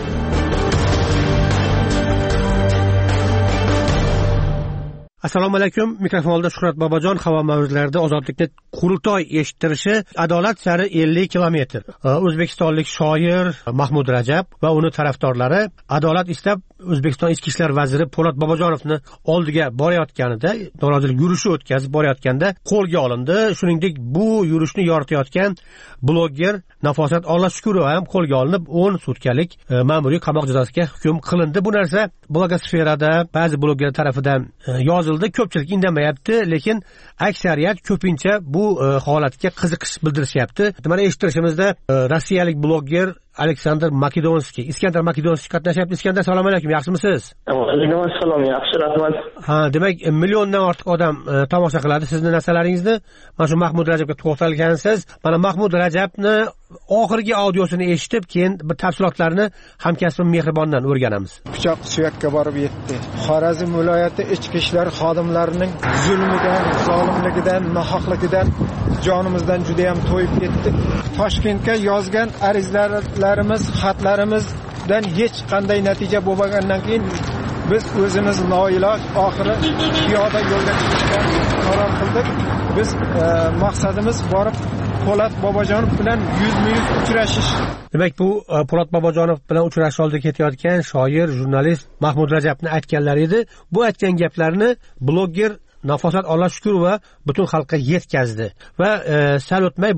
Assalomu alaykum. Mikrofonda Shuhrat Bobojon. Havo mavzularida ozodlikni qurultoy eshittirishi adolat sari ellik kilometr. O'zbekistonlik shoir Mahmud Rajab va uni tarafdorlari adolat istab O'zbekiston ichki ishlar vaziri Po'lat Bobojonovni oldiga borayotganida, norozilik yurishi o'tkazib borayotganda qo'lga olindi. Shuningdek, bu yurishni yoritayotgan blogger Nafosat Ollashukurova ham qo'lga olinib, o'n sutkalik ma'muriy qamoq jazosiga hukm qilindi. Bu narsa blogosferada ba'zi bloggerlar tomonidan yozildi. Ko'pchilik indamayapti, lekin aksariyat ko'pincha bu holatga qiziqish bildirishyapti. Mana eshittirishimizda rossiyalik blogger Aleksandr Makedonskiy, Iskandar Makedonskiy qatnashyapti. Iskandar, assalomu alaykum, yaxshimisiz? Alaykum assalom, yaxshi, rahmat. Ha, demak, milliondan ortiq odam tomosha qiladi sizni narsalaringizni. Mana shu Mahmud Rajabga to'xtalgansiz. Mana Mahmud Rajabni oxirgi audiosini eshitib, keyin bir tafsilotlarni hamkasbim Mehribondan o'rganamiz. Pichoq suyakka borib yetdi. Xorazm viloyati ichki ishlar xodimlarining zulmidan, zolimligidan, nohaqligidan jonimizdan juda ham to'yib ketdi. Toshkentga yozgan arizlarimiz, xatlarimizdan hech qanday natija bo'lmagandan keyin biz o'zimiz noiloj oxiri piyoda yo'lga chiqishga qaror qildik. Biz e, maqsadimiz borib Po'lat Bobojonov bilan yuzma-yuz uchrashish. Demak, bu Po'lat Bobojonov bilan uchrashish oldiga ketayotgan shoir, jurnalist Mahmud Rajabni aytganlari edi. Bu aytgan gaplarni blogger Nafosat Ollashukurova butun xalqqa yetkazdi va e, sal o'tmay bular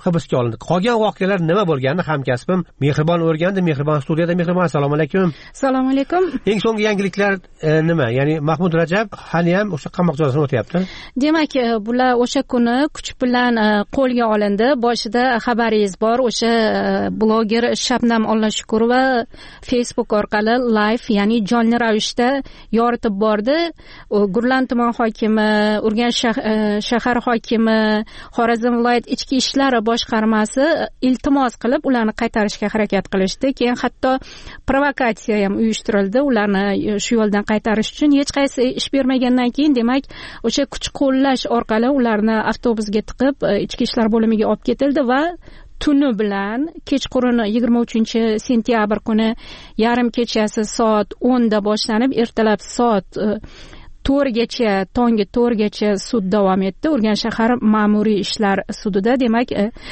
hibsga olindi. Qolgan voqealar nima bo'lganini hamkasbim Mehribon o'rgandi. Mehribon studiyada. Mehribon, assalomu alaykum. Assalomu alaykum. Eng so'nggi yangiliklar e, nima? Ya'ni Mahmud Rajab hali ham o'sha qamoq jazosini o'tayapti. Demak, bular o'sha kuni kuch bilan qo'lga olindi. Boshida xabaringiz bor, o'sha bloger Shabnam Ollashukurova Facebook orqali live, ya'ni jonli ravishda yoritib bordi. Gurlan tuman hokimi, Urganch shahar hokimi, Xorazm viloyat ichki ishlar boshqarmasi iltimos qilib ularni qaytarishga harakat qilishdi. Keyin hatto provokatsiya ham uyushtirildi ularni shu yo'ldan qaytarish uchun. Hech qaysi ish bermagandan keyin, demak, o'sha kuch qo'llash orqali ularni avtobusga tiqib ichki ishlar bo'limiga olib ketildi va tuni bilan kechqurun yigirma uchinchi sentyabr kuni yarim kechasi soat o'nda boshlanib ertalab soat to'rtgacha, tongi to'rtgacha sud davom etdi. Urganch shahar ma'muriy ishlar sudida. Demak,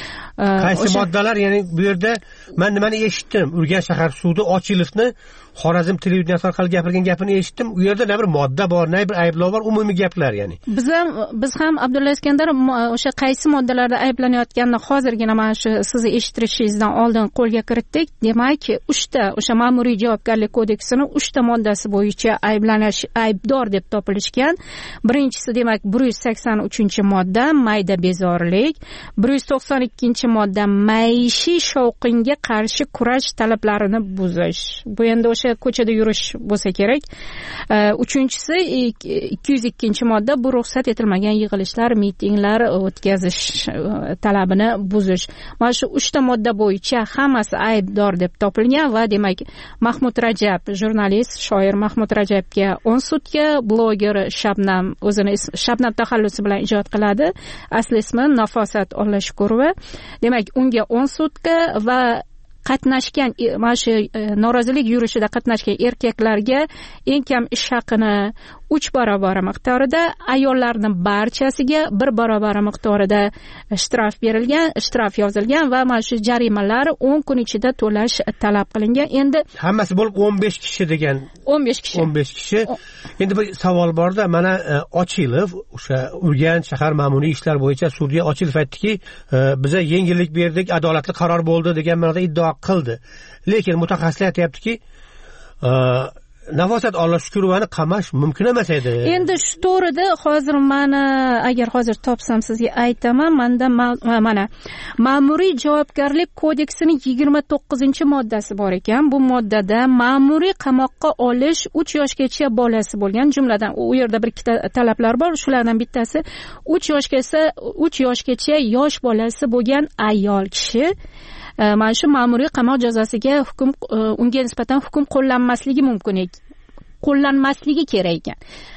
qaysi moddalar, ya'ni bu yerda men nimani eshitdim? Urganch shahar sudi Ochilovni Xorazm televideniyasi orqali gapirgan gapini eshitdim. U yerda ne bir modda bor, ne bir ayblov bor, umumiy gaplar ya'ni. Biz ham biz ham Abdulla Iskandar o'sha qaysi moddalarda ayblanayotganini hozirgina mana shu sizni eshittirishingizdan oldin qo'lga kiritdik. Demak, uchta o'sha ma'muriy javobgarlik kodeksining uchta moddasi bo'yicha ayblanish aybdor deb topilishgan. Birinchisi, demak, bir yuz sakson uchinchi modda mayda bezorilik, bir yuz to'qson ikkinchi modda maishiy shovqinga qarshi kurash talablarini buzish. Bu endi o'sha ko'chada yurish bo'lsa kerak. Uchinchisi, ikki yuz ikkinchi modda bu ruxsat etilmagan yig'ilishlar, mitinglar o'tkazish talabini buzish. Mana shu uchta modda bo'yicha hammasi aybdor deb topilgan va demak, Mahmud Rajab, jurnalist, shoir Mahmud Rajabga o'n sutka, bloger Shabnam o'zini Shabnam taxallusi bilan ijod qiladi. Asli ismi Nafosat Ollashukurova. Demak, unga o'n sutka va qatnashgan mana shu norozilik yurishida qatnashgan erkaklarga eng kam ish haqini uch barobar miqdorida, ayollarning barchasiga bir barobar miqdorida shtraf berilgan, shtraf yozilgan va mana shu jarimalar o'n kun ichida to'lash talab qilingan. Endi hammasi bo'lib o'n besh kishi degan. o'n besh kishi. o'n besh kishi. Endi bir savol borda, mana Ochilov o'sha Urganch shahar ma'muriy ishlar bo'yicha sudya Ochilov aytdiki, biza yengillik berdik, adolatli qaror bo'ldi degan ma'noda iddao qildi. Lekin mutaxassislar aytayaptiki, Nafosat Ollashukurovani qamash mumkin emas edi. Endi shu to'g'rida hozir mana agar hozir topsam sizga aytaman. Menda mana ma'muriy javobgarlik kodeksining yigirma to'qqizinchi moddasi bor ekan. Bu moddada ma'muriy qamoqqa olish uch yoshgacha bolasi bo'lgan, jumladan u yerda bir ikkita talablar bor. Shulardan bittasi uch yoshgacha uch yoshgacha yosh bolasi bo'lgan ayol kishi mana shu ma'muriy qamoq jazosiga hukm unga nisbatan hukm qo'llanmasligi mumkin ekan. Qo'llanmasligi kerak ekan.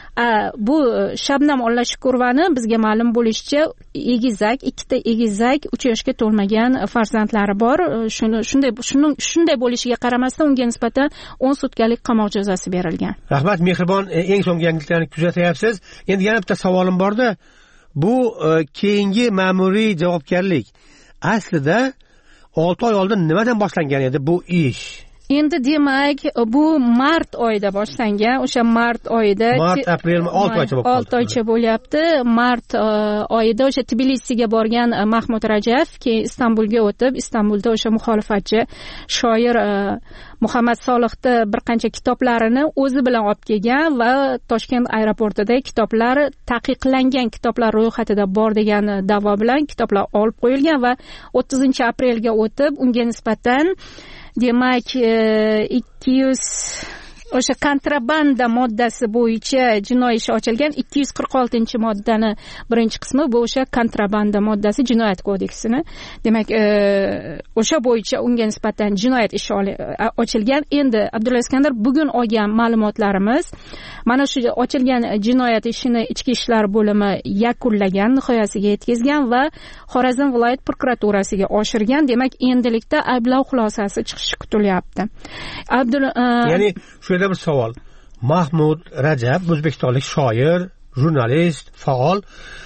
Bu Shabnam Ollashukurovani bizga ma'lum bo'lishicha egizak, ikkita egizak, uch yoshga to'lmagan farzandlari bor. Shuni shunday shuning shunday bo'lishiga qaramasdan unga nisbatan o'n sutkalik qamoq jazosi berilgan. Rahmat Mehribon, eng so'nggi yangiliklarni kuzatyapsiz. Endi yana bitta savolim borda, bu keyingi ma'muriy javobgarlik aslida olti oy oldin nimadan boshlangan edi bu ish? Endi demak, bu mart oyida boshlangan. O'sha mart oyida mart aprel olti oycha bo'lib qoldi. olti oycha bo'lyapti. Mart oyida o'sha Tbilisiga borgan Mahmud Rajab keyin Istanbulga o'tib, Istanbulda o'sha muxolifatchi shoir Muhammad Solihni bir qancha kitoblarini o'zi bilan olib kelgan va Toshkent aeroportida kitoblar taqiqlangan kitoblar ro'yxatida bor degan da'vo bilan kitoblar olib qo'yilgan va o'ttizinchi aprelga o'tib unga nisbatan demak ikki yuz o'sha kontrabanda moddasi bo'yicha jinoiy ish ochilgan. ikki yuz qirq oltinchi moddani birinchi qismi bu o'sha kontrabanda moddasi jinoyat kodeksini. Demak, o'sha bo'yicha unga nisbatan jinoyat ishi ochilgan. Endi Abdulla Iskandar, bugun olgan ma'lumotlarimiz mana shu ochilgan jinoyat ishini ichki ishlar bo'limi yakunlagan, nihoyasiga yetkazgan va Xorazm viloyat prokuraturasiga oshirgan. Demak, endilikda ayblov xulosasi chiqishi kutilyapti. Abdulla ya'ni shu yerda bir savol. Mahmud Rajab o'zbekistonlik shoir, jurnalist, faol,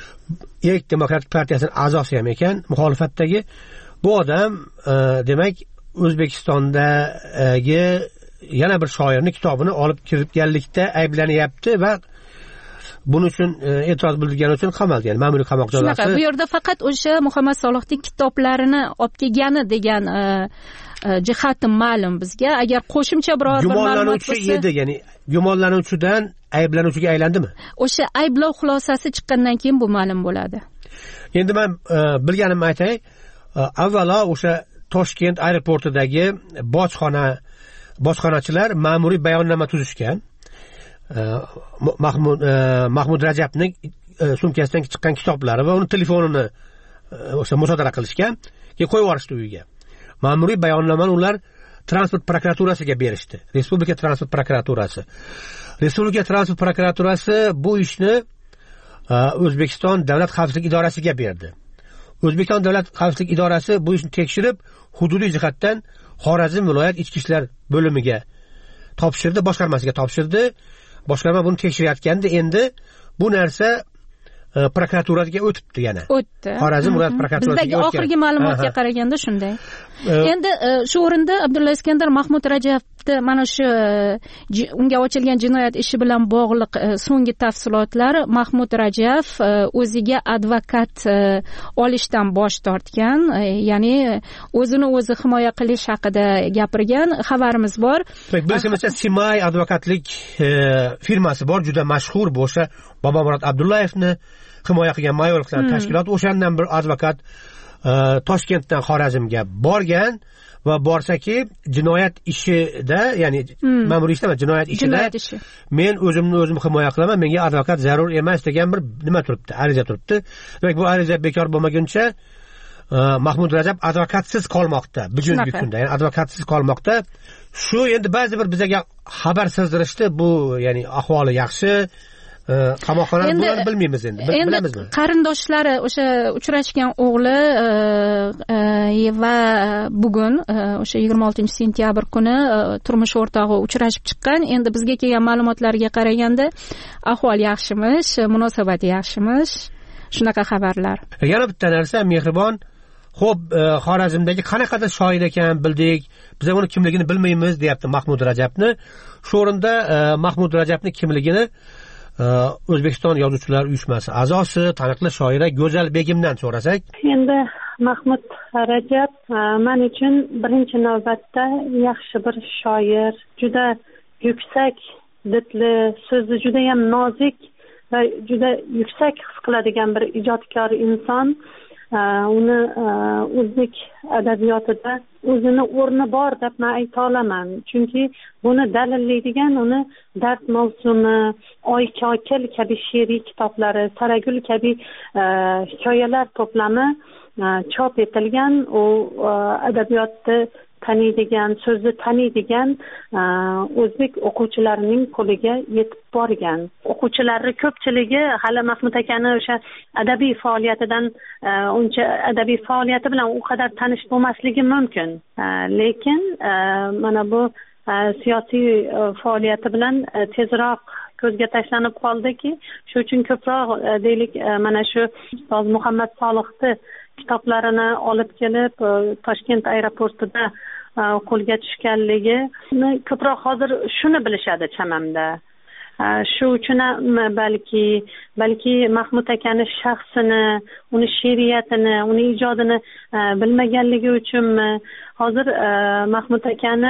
Erk demokratik partiyasining a'zosi ham ekan, muxolifatdagi. Bu odam demak O'zbekistondagi yana bir shoirning kitobini olib kirganlikda ayblanyapti va buning uchun e'tiroz bildirgani uchun qamaldi, ya'ni ma'muriy qamoq jazosi. Shunaqa, bu yerda faqat o'sha Muhammad Solihning kitoblarini olib kelgani degan jihati ma'lum bizga. Agar qo'shimcha biror bir ma'lumot bo'lsa, gumonlanuvchi edi, ya'ni gumonlanuvchidan ayblanuvchiga aylandimi? O'sha ayblov xulosasi chiqqandan keyin bu ma'lum bo'ladi. Endi men bilganimni aytay. Avvalo o'sha Toshkent aeroportidagi bojxona bojxonachilar ma'muriy bayonnoma tuzishgan. Mahmud Mahmud Rajabning sumkasidan chiqqan kitoblari va uni telefonini o'sha musodara qilishgan, keyin qo'yib yuborishdi uyiga. Ma'muriy bayonnomani ular transport prokuraturasiga berishdi. Respublika transport prokuraturasi. Respublika transport prokuraturasi bu ishni O'zbekiston davlat xavfsizlik idorasiga berdi. O'zbekiston davlat xavfsizlik idorasi bu ishni tekshirib, hududiy jihatdan Xorazm viloyat ichki ishlar bo'limiga topshirdi, boshqarmasiga topshirdi. Boshqarma buni tekshirayotganda endi bu narsa prokuraturaga o'tibdi yana. O'tdi. Xorazm viloyat prokuraturasiga o'tgan. Bizdagi oxirgi ma'lumotga qaraganda shunday. Endi shu o'rinda Abdulla Iskandar Mahmud Rajabni mana shu unga ochilgan jinoyat ishi bilan bog'liq so'nggi tafsilotlar, Mahmud Rajab o'ziga advokat olishdan bosh tortgan, ya'ni o'zini o'zi himoya qilish haqida gapirgan xabarimiz bor. Bilishimizcha Simay advokatlik firmasi bor, juda mashhur bu o'sha Bobomurod Abdullayevni himoya qilgan mayorliklar tashkiloti. O'shandan bir advokat Toshkentdan Xorazmga borgan va borsaki jinoyat ishida, ya'ni ma'muriy ishda emas, jinoyat ishida men o'zimni o'zim himoya qilaman, menga advokat zarur emas degan bir nima turibdi, ariza turibdi. Demak, bu ariza bekor bo'lmaguncha Mahmud Rajab advokatsiz qolmoqda, bugungi kunda, ya'ni advokatsiz qolmoqda. Shu endi ba'zi bir bizga xabar sizdirishdi, bu ya'ni ahvoli yaxshi, qamoqxonada bular bilmaymiz endi. Bilamizmi? Qarindoshlari o'sha uchrashgan o'g'li va bugun o'sha yigirma oltinchi sentyabr kuni turmush o'rtog'i uchrashib chiqqan. Endi bizga kelgan ma'lumotlarga qaraganda ahvol yaxshimish, munosabati yaxshimish. Shunaqa xabarlar. Yana bitta narsa, Mehribon, xo'p, Xorazmdagi qanaqadir shoir ekan bildik, biz uni kimligini bilmaymiz, deyapti Mahmud Rajabni. Shu o'rinda Mahmud Rajabning kimligini O'zbekiston Yozuvchilar uyushmasi a'zosi, taniqli shoira Go'zal Begimdan so'rasak. Endi Mahmud Rajab men uchun birinchi navbatda yaxshi bir shoir, juda yuksak didli, so'zi juda ham nozik va juda yuksak his qiladigan bir ijodkor inson. Uni o'zbek adabiyotida o'zini o'rni bor deb men ayta olaman. Chunki buni dalillaydigan uni Dard mavsumi, Oy kokil kabi she'riy kitoblari, Saragul kabi hikoyalar to'plami chop etilgan. U adabiyotni taniydigan, so'zni taniydigan o'zbek o'quvchilarining qo'liga yetib borgan. O'quvchilarning ko'pchiligi hali Mahmud akani o'sha adabiy faoliyatidan uncha adabiy faoliyati bilan u qadar tanish bo'lmasligi mumkin. Lekin mana bu siyosiy faoliyati bilan tezroq ko'zga tashlanib qoldiki, shu uchun ko'proq deylik mana shu ustoz Muhammad Solihni kitoblarini olib kelib Toshkent aeroportida qo'lga tushganligi ko'proq hozir shuni bilishadi chamamda. Shu uchun balki balki Mahmud akani shaxsini, uni she'riyatini, uni ijodini bilmaganligi uchunmi hozir Mahmud akani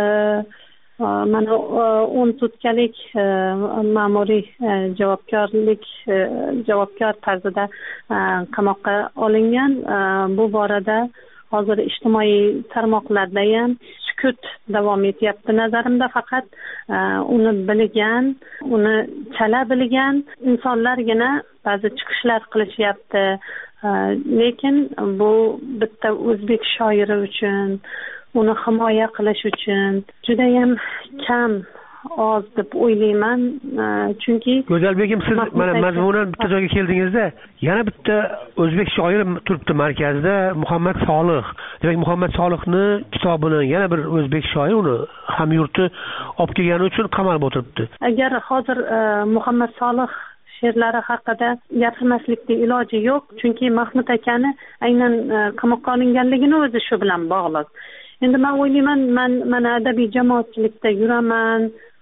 mana o'n sutkalik ma'muriy javobgarlik javobgar tarzida qamoqqa olingan. Bu borada hozir ijtimoiy tarmoqlarda ham sukut davom etyapti. Nazarimda faqat uni bilgan, uni chala bilgan insonlargina ba'zi chiqishlar qilishyapti. Lekin bu bitta o'zbek shoiri uchun, uni himoya qilish uchun juda ham kam, oz deb o'ylayman. Chunki Go'zal Begim, siz mana mazmunan bitta joyga keldingizda, yana bitta o'zbek shoiri turibdi markazda, Muhammad Solih. Demak, Muhammad Solihni kitobini yana bir o'zbek shoir uni hamyurti olib kelgani uchun qamalib o'tiribdi. Agar hozir Muhammad Solih she'rlari haqida gapirmaslikning iloji yo'q, chunki Mahmud akani aynan qamoqqa olinganligini o'zi shu bilan bog'liq. Endi men o'ylayman, men mana adabiy jamoatchilikda yuraman,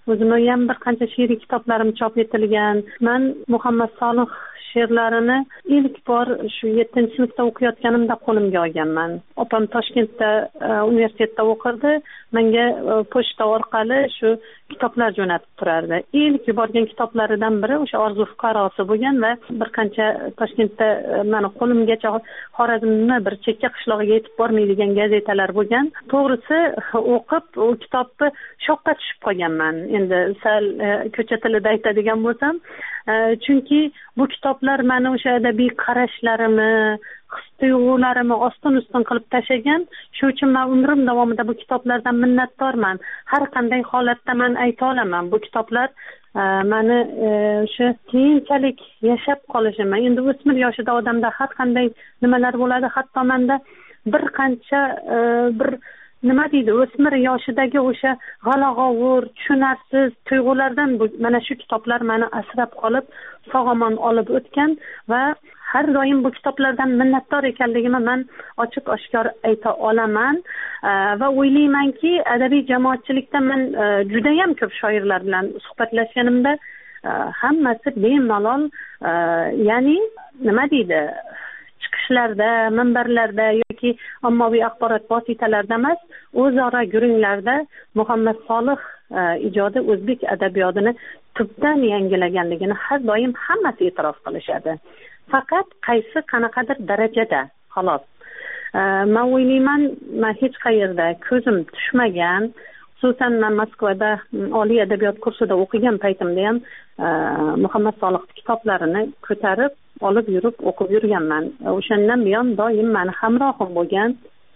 o'zimni ham bir qancha she'riy kitoblarim chop etilgan. Men Muhammad Solih she'rlarini ilk bor shu yettinchi sinfda o'qiyotganimda qo'limga olganman. Opam Toshkentda universitetda o'qirdi. Menga pochta orqali shu kitoblar jo'natib turardi. Ilk yuborgan kitoblaridan biri o'sha Orzu fuqarosi bo'lgan va bir qancha Toshkentda meni qo'limgacha Xorazmni bir chekka qishlog'iga yetib bormaydigan gazetalar bo'lgan. To'g'risi o'qib u kitobni shokka tushib qolganman. Endi sal ko'cha tilida aytadigan bo'lsam, chunki bu kitoblar meni o'sha adabiy qarashlarimni, his-tuyg'ularimni ostin-ustun qilib tashagan. Shuning uchun men umrim davomida bu kitoblardan minnatdorman. Har qanday holatda men ayta olaman, bu kitoblar meni o'sha keyinchalik yashab qolishim. Endi o'smir yoshida odamda har qanday nimalar bo'ladi. Hatto menda bir qancha bir nima deydi, o'smir yoshidagi o'sha g'ala-g'ovur, tushunarsiz tuyg'ulardan mana shu kitoblar meni asrab qolib, sog'omon olib o'tgan va har doim bu kitoblardan minnatdor ekanligimni men ochiq-oshkor ayta olaman va o'ylaymanki, adabiy jamoatchilikda men juda ham ko'p shoirlar bilan suhbatlashganimda hammasi bemalol, ya'ni nima deydi, chiqishlarda, minbarlarda yoki ommaviy axborot vositalarida emas, o'zaro gurunglarda Muhammad Solih ijodi o'zbek adabiyotini tubdan yangilaganligini har doim hammasi e'tirof qilishadi. Faqat qaysi qanaqadir darajada, xolos. Men o'ylayman, men hech qayerda ko'zim tushmagan, xususan men Moskvada oliy adabiyot kursida o'qigan paytimda ham Muhammad Solih kitoblarini ko'tarib olib yurib o'qib yurganman. O'shandan buyon doim meni hamrohim bo'lgan.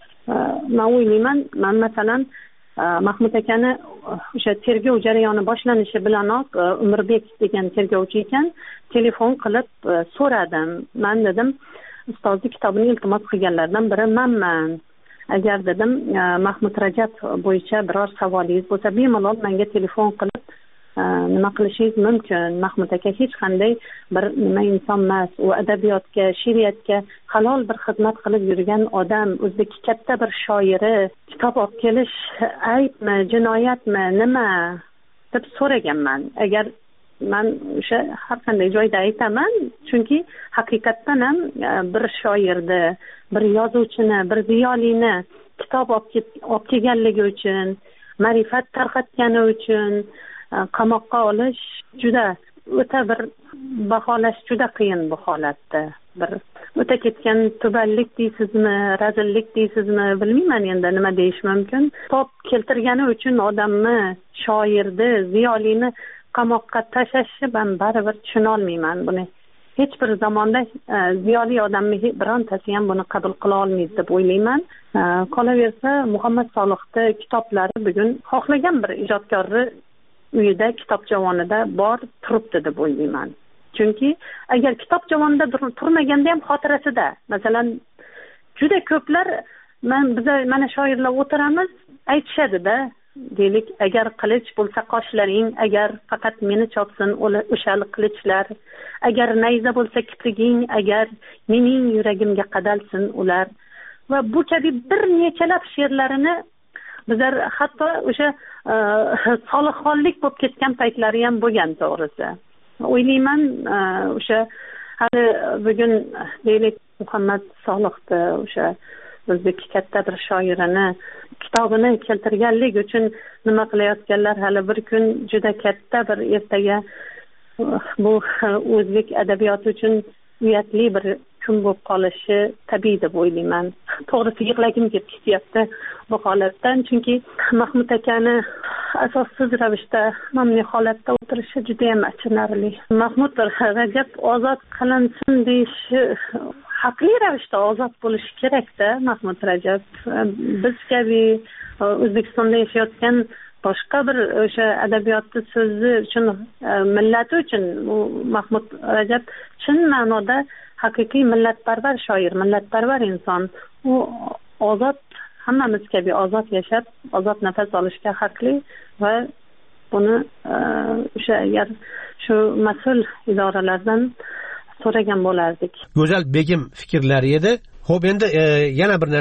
Men o'ylayman, men masalan Mahmud akani o'sha tergov jarayoni boshlanishi bilanoq Umirbek degan tergovchi ekan, telefon qilib so'radim. Men dedim, ustozning kitobini iltimos qilganlardan biri menman. Agar dedim Mahmud Rajab bo'yicha biror savolingiz bo'lsa, bemalol menga telefon qilib nima qilishingiz mumkin. Mahmud aka hech qanday bir nima inson emas, u adabiyotga, she'riyatga halol bir xizmat qilib yurgan odam, o'zbek katta bir shoiri. Kitob olib kelish aybmi, jinoyatmi, nima deb so'raganman. Agar men o'sha har qanday joyda aytaman, chunki haqiqatdan ham bir shoirni, bir yozuvchini, bir ziyolini kitob olib kelganligi uchun, ma'rifat tarqatgani uchun qamoqqa olish juda o'ta bir baholash juda qiyin bu holatda. Bir o'ta ketgan tubanlik deysizmi, razillik deysizmi, bilmayman endi nima deyish mumkin. Kitob keltirgani uchun odamni, shoirni, ziyolini qamoqqa tashlashni men baribir tushuna olmayman buni. Hech bir zamonda ziyoli odamni birontasi ham buni qabul qila olmaydi deb o'ylayman. Qolaversa, Muhammad Solihning kitoblari bugun xohlagan bir ijodkorni uyida, kitob javonida bor turibdi deb o'ylayman. Chunki agar kitob javonida turmaganda ham xotirasida, masalan, juda ko'plar men biz mana shoirlar o'tiramiz, aytishadi-da, deylik, agar qilich bo'lsa qoshlaring, agar faqat meni chopsin o'sha qilichlar, agar nayza bo'lsa kipriging, agar mening yuragimga qadalsin ular. Va bu kabi bir nechalab she'rlarini bizlar hatto o'sha solihxonlik bo'lib ketgan paytlari ham bo'lgan, to'g'risi. O'ylayman, o'sha hali bugun deylik Muhammad Solihni o'sha o'zbek katta bir shoirini kitobini keltirganlik uchun nima qilayotganlar, hali bir kun juda katta bir ertaga bu o'zbek adabiyoti uchun uyatli bir kun bo'lib qolishi tabiiy deb o'ylayman. To'g'risi yig'lagim kelib ketyapti bu holatdan, chunki Mahmud akani asossiz ravishda mamnun holatda o'tirishi juda ham achinarli. Mahmud Rajab ozod qilinsin deyishi haqli ravishda ozod bo'lishi kerak-da. Mahmud Rajab biz kabi O'zbekistonda yashayotgan boshqa bir o'sha adabiyotni so'zi uchun, millati uchun Mahmud Rajab chin ma'noda haqiqiy millatparvar shoir, millatparvar inson. U ozod, hammamiz kabi ozod yashab, ozod nafas olishga haqli va buni o'sha agar shu mas'ul idoralardan so'ragan bo'lardik. Go'zal Begim fikrlari edi. Xo'p, endi yana bir narsa,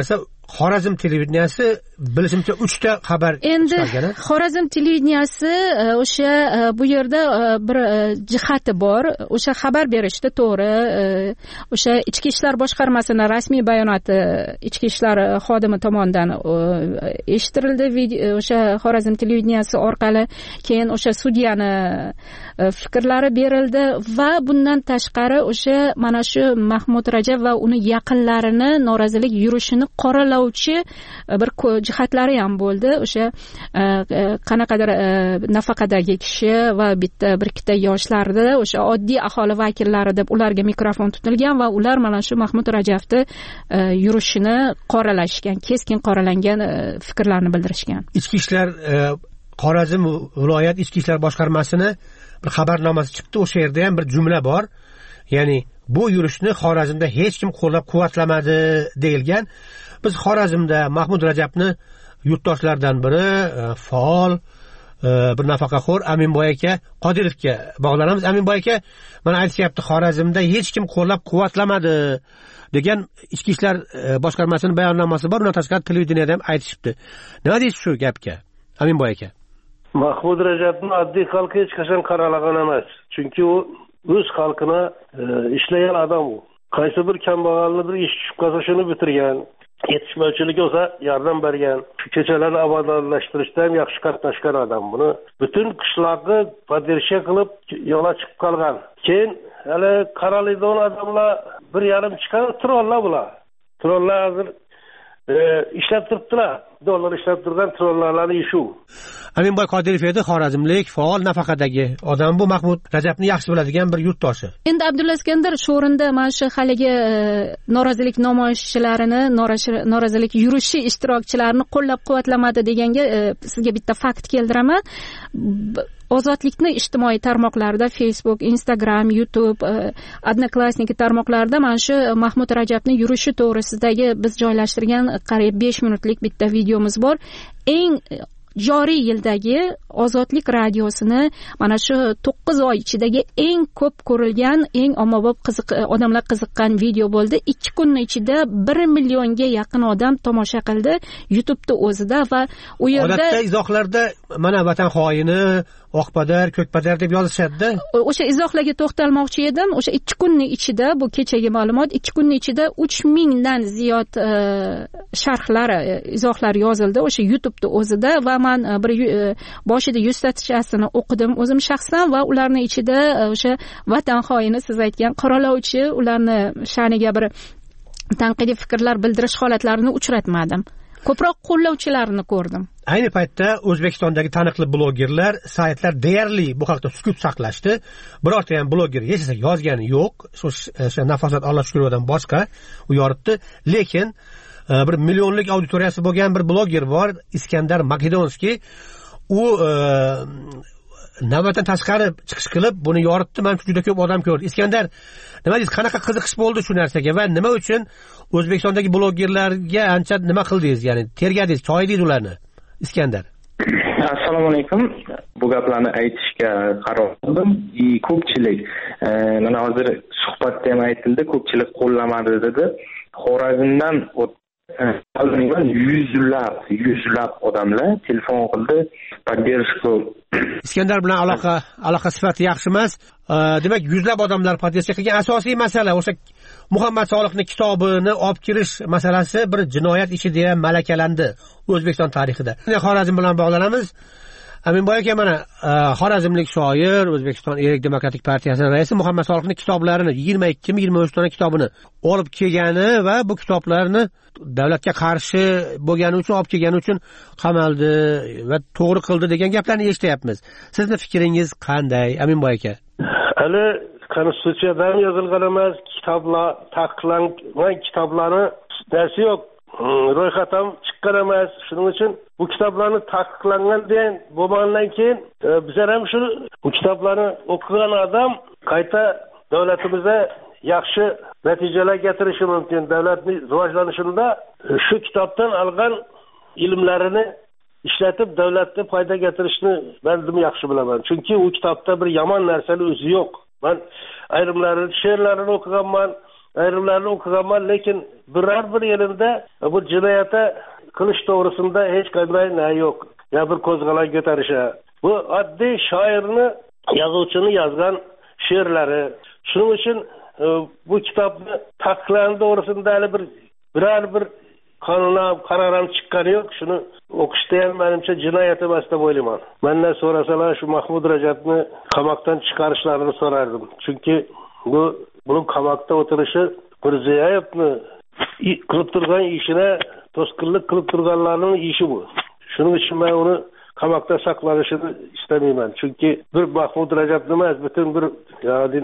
Xorazm televideniyasi bilishimcha uchta xabar endi Xorazm televideniyasi o'sha bu yerda bir jihati bor. O'sha xabar berishdi, to'g'ri. O'sha Ichki ishlar boshqarmasining rasmiy bayonoti Ichki ishlar xodimi tomonidan eshittirildi o'sha Xorazm televideniyasi orqali. Keyin o'sha sudyani fikrlari berildi va bundan tashqari o'sha mana shu Mahmud Rajab va uni yaqinlarini norozilik yurishini qoralovchi bir jihatlari ham bo'ldi. O'sha qanaqadir nafaqadagi kishi va bitta bir ikkita yoshlarda o'sha oddiy aholi vakillari deb ularga mikrofon tutilgan va ular mana shu Mahmud Rajabni yurishini qoralashgan, keskin qoralangan fikrlarni bildirishgan. Ichki ishlar Xorazm viloyat ichki ishlar boshqarmasini bir xabarnomasi chiqdi. O'sha yerda ham bir jumla bor. Ya'ni bu yurishni Xorazmda hech kim qo'llab-quvvatlamadi deyilgan. Biz Xorazmda Mahmud Rajabni yurtdoshlardan biri faol bir nafaqaxo'r Aminboy aka Qodirovga bog'lanamiz. Aminboy aka mana aytishyapti, Xorazmda hech kim qo'llab-quvvatlamadi degan ichki ishlar boshqarmasining bayonnomasi bor. Undan tashqari televideniyada ham aytishibdi. Nima deysiz shu gapga, Aminboy aka? Mahmud Rajabni oddiy xalq hech qachon qaralagan emas. Chunki u o'z xalqini ishlagan odam u. Qaysi bir kambag'alni bir ish tushib qolsa shuni bitirgan. Yetishmovchilik bo'lsa yordam bergan. Kechalarni obodonlashtirishda ham yaxshi qatnashgan odam. Buni butun qishloqni poddersha qilib yo'lga chiqib qolgan. Keyin hali qaralaydigan odamlar bir yarim chiqar trollar bular. Trollar hozir ishlab turibdilar. Dollar ishlab turgan trollarning ishi u. Aminboy Qodirov edi, Xorazmlik, faol nafaqadagi odam. Bu Mahmud Rajabni yaxshi biladigan bir yurtdoshi. Endi Abdulla Iskandar shu o'rinda mana shu haligi norozilik namoyishchilarini, norozilik yurishi ishtirokchilarini qo'llab-quvvatlamadi deganga sizga bitta fakt keltiraman. Ozodlikni ijtimoiy tarmoqlarida Facebook, Instagram, YouTube, Odnoklassniki tarmoqlarida mana shu Mahmud Rajabni yurishi to'g'risidagi biz joylashtirgan qariyb besh minutlik bitta videomiz bor. Eng joriy yildagi Ozodlik radiosini mana shu to'qqiz oy ichidagi eng ko'p ko'rilgan, eng ommabop qiziq odamlar qiziqqan video bo'ldi. ikki kun ichida bir millionga yaqin odam tomosha qildi YouTube'da o'zida va u yerda odatda izohlarda mana vatan xoini, oqpadar, ko'kpadar deb yozishadi-da. O'sha izohlarga to'xtalmoqchi edim. O'sha ikki kunning ichida, bu kechagi ma'lumot, ikki kunning ichida uch mingdan ziyod sharhlar, izohlar yozildi o'sha YouTube'da o'zida va men bir boshida yuztachasini o'qidim o'zim shaxsan va ularning ichida o'sha vatan xoini, siz aytgan qoralovchi, ularni sha'niga bir tanqidiy fikrlar bildirish holatlarini uchratmadim. Ko'proq qo'llovchilarini ko'rdim. Ayni paytda O'zbekistondagi taniqli blogerlar, saytlar deyarli bu haqda sukut saqlashdi. Birorta ham bloger hech narsa yozgani yo'q. O'sha Nafosat Allohshukurovadan boshqa u yoritdi. Lekin bir millionlik auditoriyasi bo'lgan bir bloger bor, Iskandar Makedonskiy. U navbatdan tashqari chiqish qilib buni yoritdi. Men juda ko'p odam ko'rdim. Iskandar, nima deysiz, qanaqa qiziqish bo'ldi shu narsaga va nima uchun O'zbekistondagi blogerlarga ancha nima qildingiz, ya'ni tergadingiz, choydingiz ularni? Iskandar. Assalomu alaykum. Bu gaplarni aytishga qaror qildim. Ko'pchilik mana hozir suhbatda ham aytildi, ko'pchilik qo'llamadi dedi. Xorazmdan yuzlab, yuzlab odamlar telefon qildi, поддержку. Iskandar bilan aloqa aloqa sifati yaxshi emas. Demak, yuzlab odamlar podдержка qilgan. Asosiy masala o'sha Muhammad Soliqning kitobini olib kirish masalasi bir jinoyat ishi deya malakalandi O'zbekiston tarixida. Xorazm bilan bog'lanamiz. Aminboy aka, mana xorazmlik shoir, O'zbekiston Erk Demokratik partiyasining raisi Muhammad Soliqning kitoblarini yigirma ikki yigirma uch dona kitobini olib kelgani va bu kitoblarni davlatga qarshi bo'lgani uchun olib kelgani uchun qamaldi va to'g'ri qildi degan gaplarni eshityapmiz. Sizning fikringiz qanday, Aminboy aka? Hali Konstitutsiyada ham yozilgan emas, kitoblar taqiqlangan kitoblarni narsa yo'q. Ro'yxatam chiqqan emas. Shuning uchun bu kitoblarni taqiqlangan degan bo'lgandan keyin bizlar ham shu bu kitoblarni o'qigan odam qayta davlatimizda yaxshi natijalar keltirishi mumkin. Davlatning rivojlanishida shu kitobdan olgan ilmlarini ishlatib davlatga foyda keltirishni men yaxshi bilaman. Chunki u kitobda bir yomon narsaning o'zi yo'q. Men ayrimlarini, she'rlarini o'qiganman, ayrimlarini o'qiganman, lekin biror bir yerida bu jinoyatni qilish to'g'risida hech qanday na yo'q. Ya bir qo'zg'alon ko'tarisha. Bu oddiy shoirni, yozuvchini yozgan she'rlari. Shuning uchun bu kitobni taqiqlanish to'g'risida hali bir biror bir qonun qarorim chiqqani yo'q. Shuni o'qishda ham menimcha jinoyat emas deb o'ylayman. Mendan so'rasalar shu Mahmud Rajabni qamoqdan chiqarishlarini so'rardim. Chunki bu buning qamoqda o'tirishi Mirziyoyevni qilib turgan ishini to'sqinlik qilib turganlarning ishi bu. Shuning uchun men uni qamoqda saqlanishini istamayman. Chunki bir Mahmud Rajab emas, butun bir ya'ni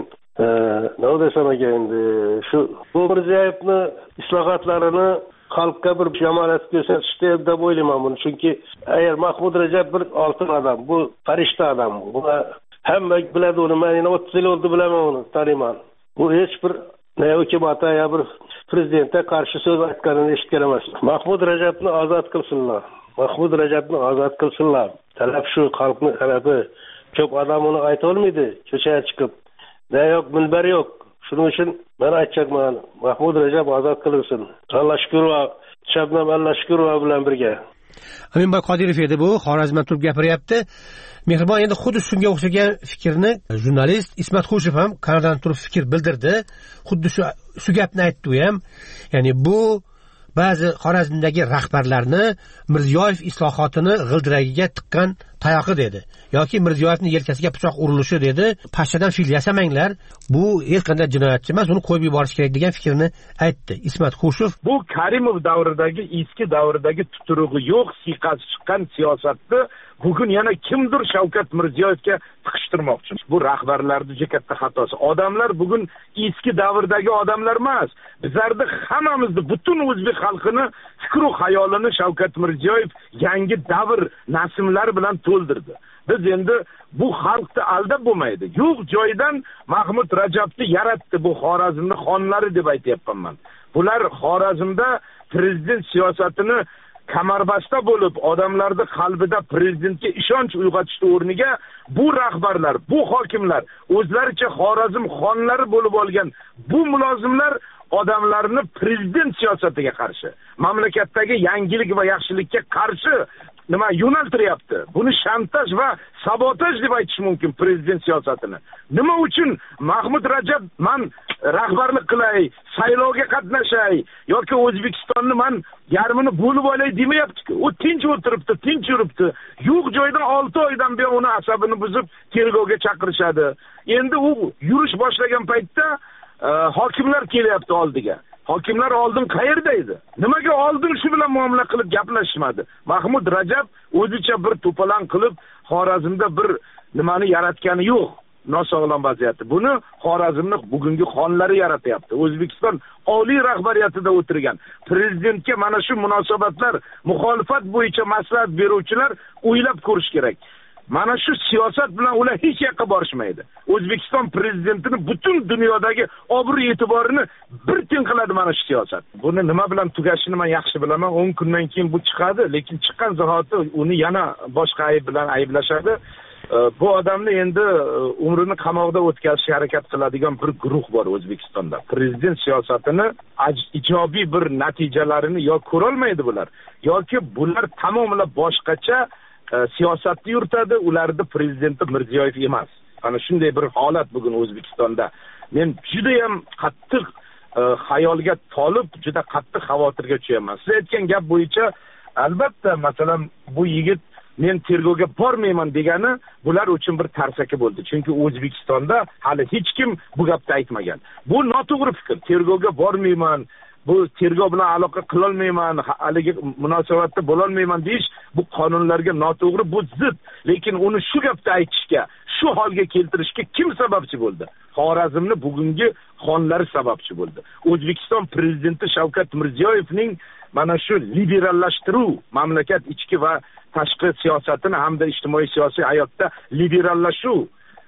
nima desam endi shu bu Mirziyoyevni islohotlarini xalqqa bir yomonat ko'rsatishdi deb o'ylayman buni. Chunki agar Mahmud Rajab bir oltin odam, bu farishta odam. Buni hamma biladi uni. Men o'ttiz yil oldi bilaman uni, taniyman. Bu hech bir ne hukumat ya bir prezidentga qarshi so'z aytganini eshitgan emas. Mahmud Rajabni ozod qilsinlar. Mahmud Rajabni ozod qilsinlar. Talab shu, xalqning talabi. Ko'p odam uni ayta olmaydi, ko'chaga chiqib. Ne yo'q, minbar yo'q. Shuning uchun men aytmoqman, Mahmud Rajab ozod qilinsin. Alloh shukr va Shabnam Alloh shukr va bilan birga. Aminboy Qodirov edi bu, Xorazmdan turib gapiryapti. Mehribon endi xuddi shunga o'xshagan fikrni jurnalist Ismat Xushev ham Kanadadan turib fikr bildirdi. Xuddi shu shu gapni aytdi u ham. Ya'ni bu ba'zi Xorazmdagi rahbarlarni Mirziyoyev islohotini g'ildiragiga tiqqan tayoqi dedi. Yoki Mirziyoyevning yelkasiga pichoq urilishi dedi. Pashshadan fil yasamanglar. Bu hech qanday jinoyatchi emas, uni qo'yib yuborish kerak degan fikrni aytdi Ismat Xushev. Bu Karimov davridagi, eski davridagi tuturug'i yo'q, siqasi chiqqan siyosatni bugun yana kimdir Shavkat Mirziyoyevga tiqishtirmoqchi. Bu rahbarlarning juda katta xatosi. Odamlar bugun eski davrdagi odamlar emas. Bizlarda hammamizni, butun o'zbek xalqini fikr va xayolini Shavkat Mirziyoyev yangi davr nasmlar bilan to'ldirdi. Biz endi bu xalqni aldab bo'lmaydi. Yo'q joydan Mahmud Rajabni yaratdi bu Xorazmni xonlari deb aytayapman. Bular Xorazmda prezident siyosatini kamarbasta bo'lib, odamlarda qalbida prezidentga ishonch uyg'otishning o'rniga bu rahbarlar, bu hokimlar o'zlaricha Xorazm xonlari bo'lib olgan bu mulozimlar odamlarni prezident siyosatiga qarshi, mamlakatdagi yangilik va yaxshilikka qarshi nima yo'naltiryapti. Buni shantaj va sabotaj deb aytish mumkin prezident siyosatini. Nima uchun Mahmud Rajab men rahbarlik qilay, saylovga qatnashay yoki O'zbekistonni men yarmini bo'lib olay demayapti-ku. U tinch o'tiribdi, tinch yuribdi. Yo'q joydan olti oydan beri uni asabini buzib tergovga chaqirishadi. Endi u yurish boshlagan paytda hokimlar kelyapti oldiga. Hokimlar oldin qayerda edi? Nimaga oldin shu bilan muomala qilib gaplashmadi? Mahmud Rajab o'zicha bir to'palan qilib Xorazmda bir nimani yaratgani yo'q. Nosog'lom vaziyatda. Buni Xorazmning bugungi xonlari yaratyapti. O'zbekiston oliy rahbariyatida o'tirgan prezidentga mana shu munosabatlar, muxolifat bo'yicha maslahat beruvchilar o'ylab ko'rish kerak. Mana shu siyosat bilan ular hech yoqqa borishmaydi. O'zbekiston prezidentini butun dunyodagi obro' e'tiborini bir tin qiladi mana shu siyosat. Buni nima bilan tugashini men yaxshi bilaman. o'n kundan keyin bu chiqadi, lekin chiqqan zahoti uni yana boshqa ayb bilan ayblashadi. Bu odamni endi umrini qamoqda o'tkazishga harakat qiladigan bir guruh bor O'zbekistonda. Prezident siyosatini ijobiy bir natijalarini yo ko'ra olmaydi bular, yoki bular tamomila boshqacha siyosatni yuritadi. Ularning prezidenti Mirziyoyev emas. Ana shunday bir holat bugun O'zbekistonda. Men juda ham qattiq xayolga tolib, juda qattiq xavotirga tushaman. Siz aytgan gap bo'yicha albatta, masalan, bu yigit men tergovga bormayman degani bular uchun bir tarsaki bo'ldi. Chunki O'zbekistonda hali hech kim bu gapni aytmagan. Bu noto'g'ri fikr. Tergovga bormayman, bu tergov bilan aloqa qila olmayman, haligi munosabatda bo'la olmayman deyish bu qonunlarga noto'g'ri, bu zid. Lekin uni shu gapda aytishga, shu holga keltirishga kim sababchi bo'ldi? Xorazmni bugungi xonlari sababchi bo'ldi. O'zbekiston prezidenti Shavkat Mirziyoyevning mana shu liberallashtiruv, mamlakat ichki va tashqi siyosatini hamda ijtimoiy siyosiy hayotda liberallashuv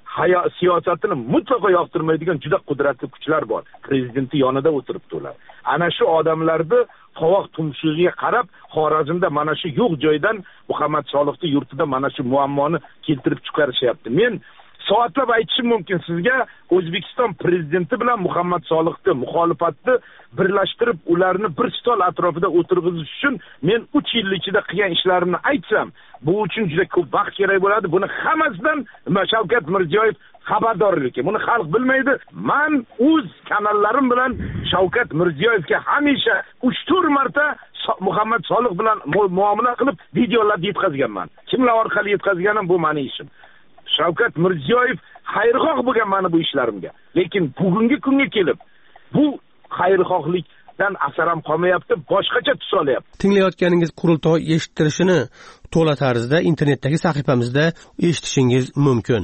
siyosatini mutlaqo yoqtirmaydigan juda qudratli kuchlar bor. Prezidenti yonida o'tiribdi ular. Ana shu odamlarni qovoq tumshug'iga qarab Xorazmda mana shu yo'q joydan Muhammad Solihning yurtida mana shu muammoni keltirib chiqarishyapti. Men soatlab aytishim mumkin sizga, O'zbekiston prezidenti bilan Muhammad Soliqni muxolifatni birlashtirib, ularni bir stol atrofida o'tirg'izish uchun men uch yil ichida qilgan ishlarimni aytsam, bu uchun juda ko'p vaqt kerak bo'ladi. Buni hammasidan Shavkat Mirziyoyev xabardorligi. Buni xalq bilmaydi. Men o'z kanallarim bilan Shavkat Mirziyoyevga hamisha uch to'rt marta Muhammad Soliq bilan muomala qilib videolarni yetkazganman. Kimlar orqali yetkazganim bu meni ishim. Shavkat Mirziyoyev xayrixoh bo'lgan mana bu ishlarimga. Lekin bugungi kunga kelib bu xayrixohlikdan asar ham qolmayapti, boshqacha tus olyapti. Tinglayotganingiz qurultoy eshittirishini to'la tarzda internetdagi sahifamizda eshitishingiz mumkin.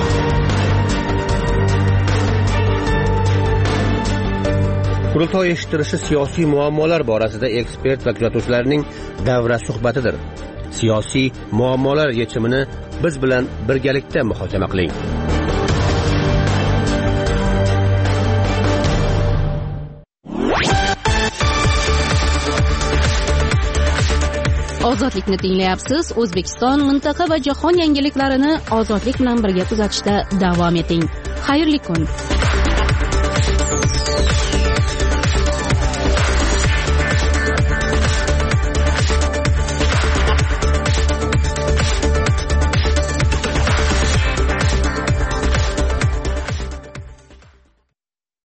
Qurultoy eshittirishi siyosiy muammolar borasida ekspert va kuzatuvchilarning davra suhbatidir. Siyosiy muammolar yechimini biz bilan birgalikda muhokama qiling. Ozodlikni tinglayapsiz. O'zbekiston, mintaqa va jahon yangiliklarini ozodlik bilan birga kuzatishda davom eting. Xayrli kun.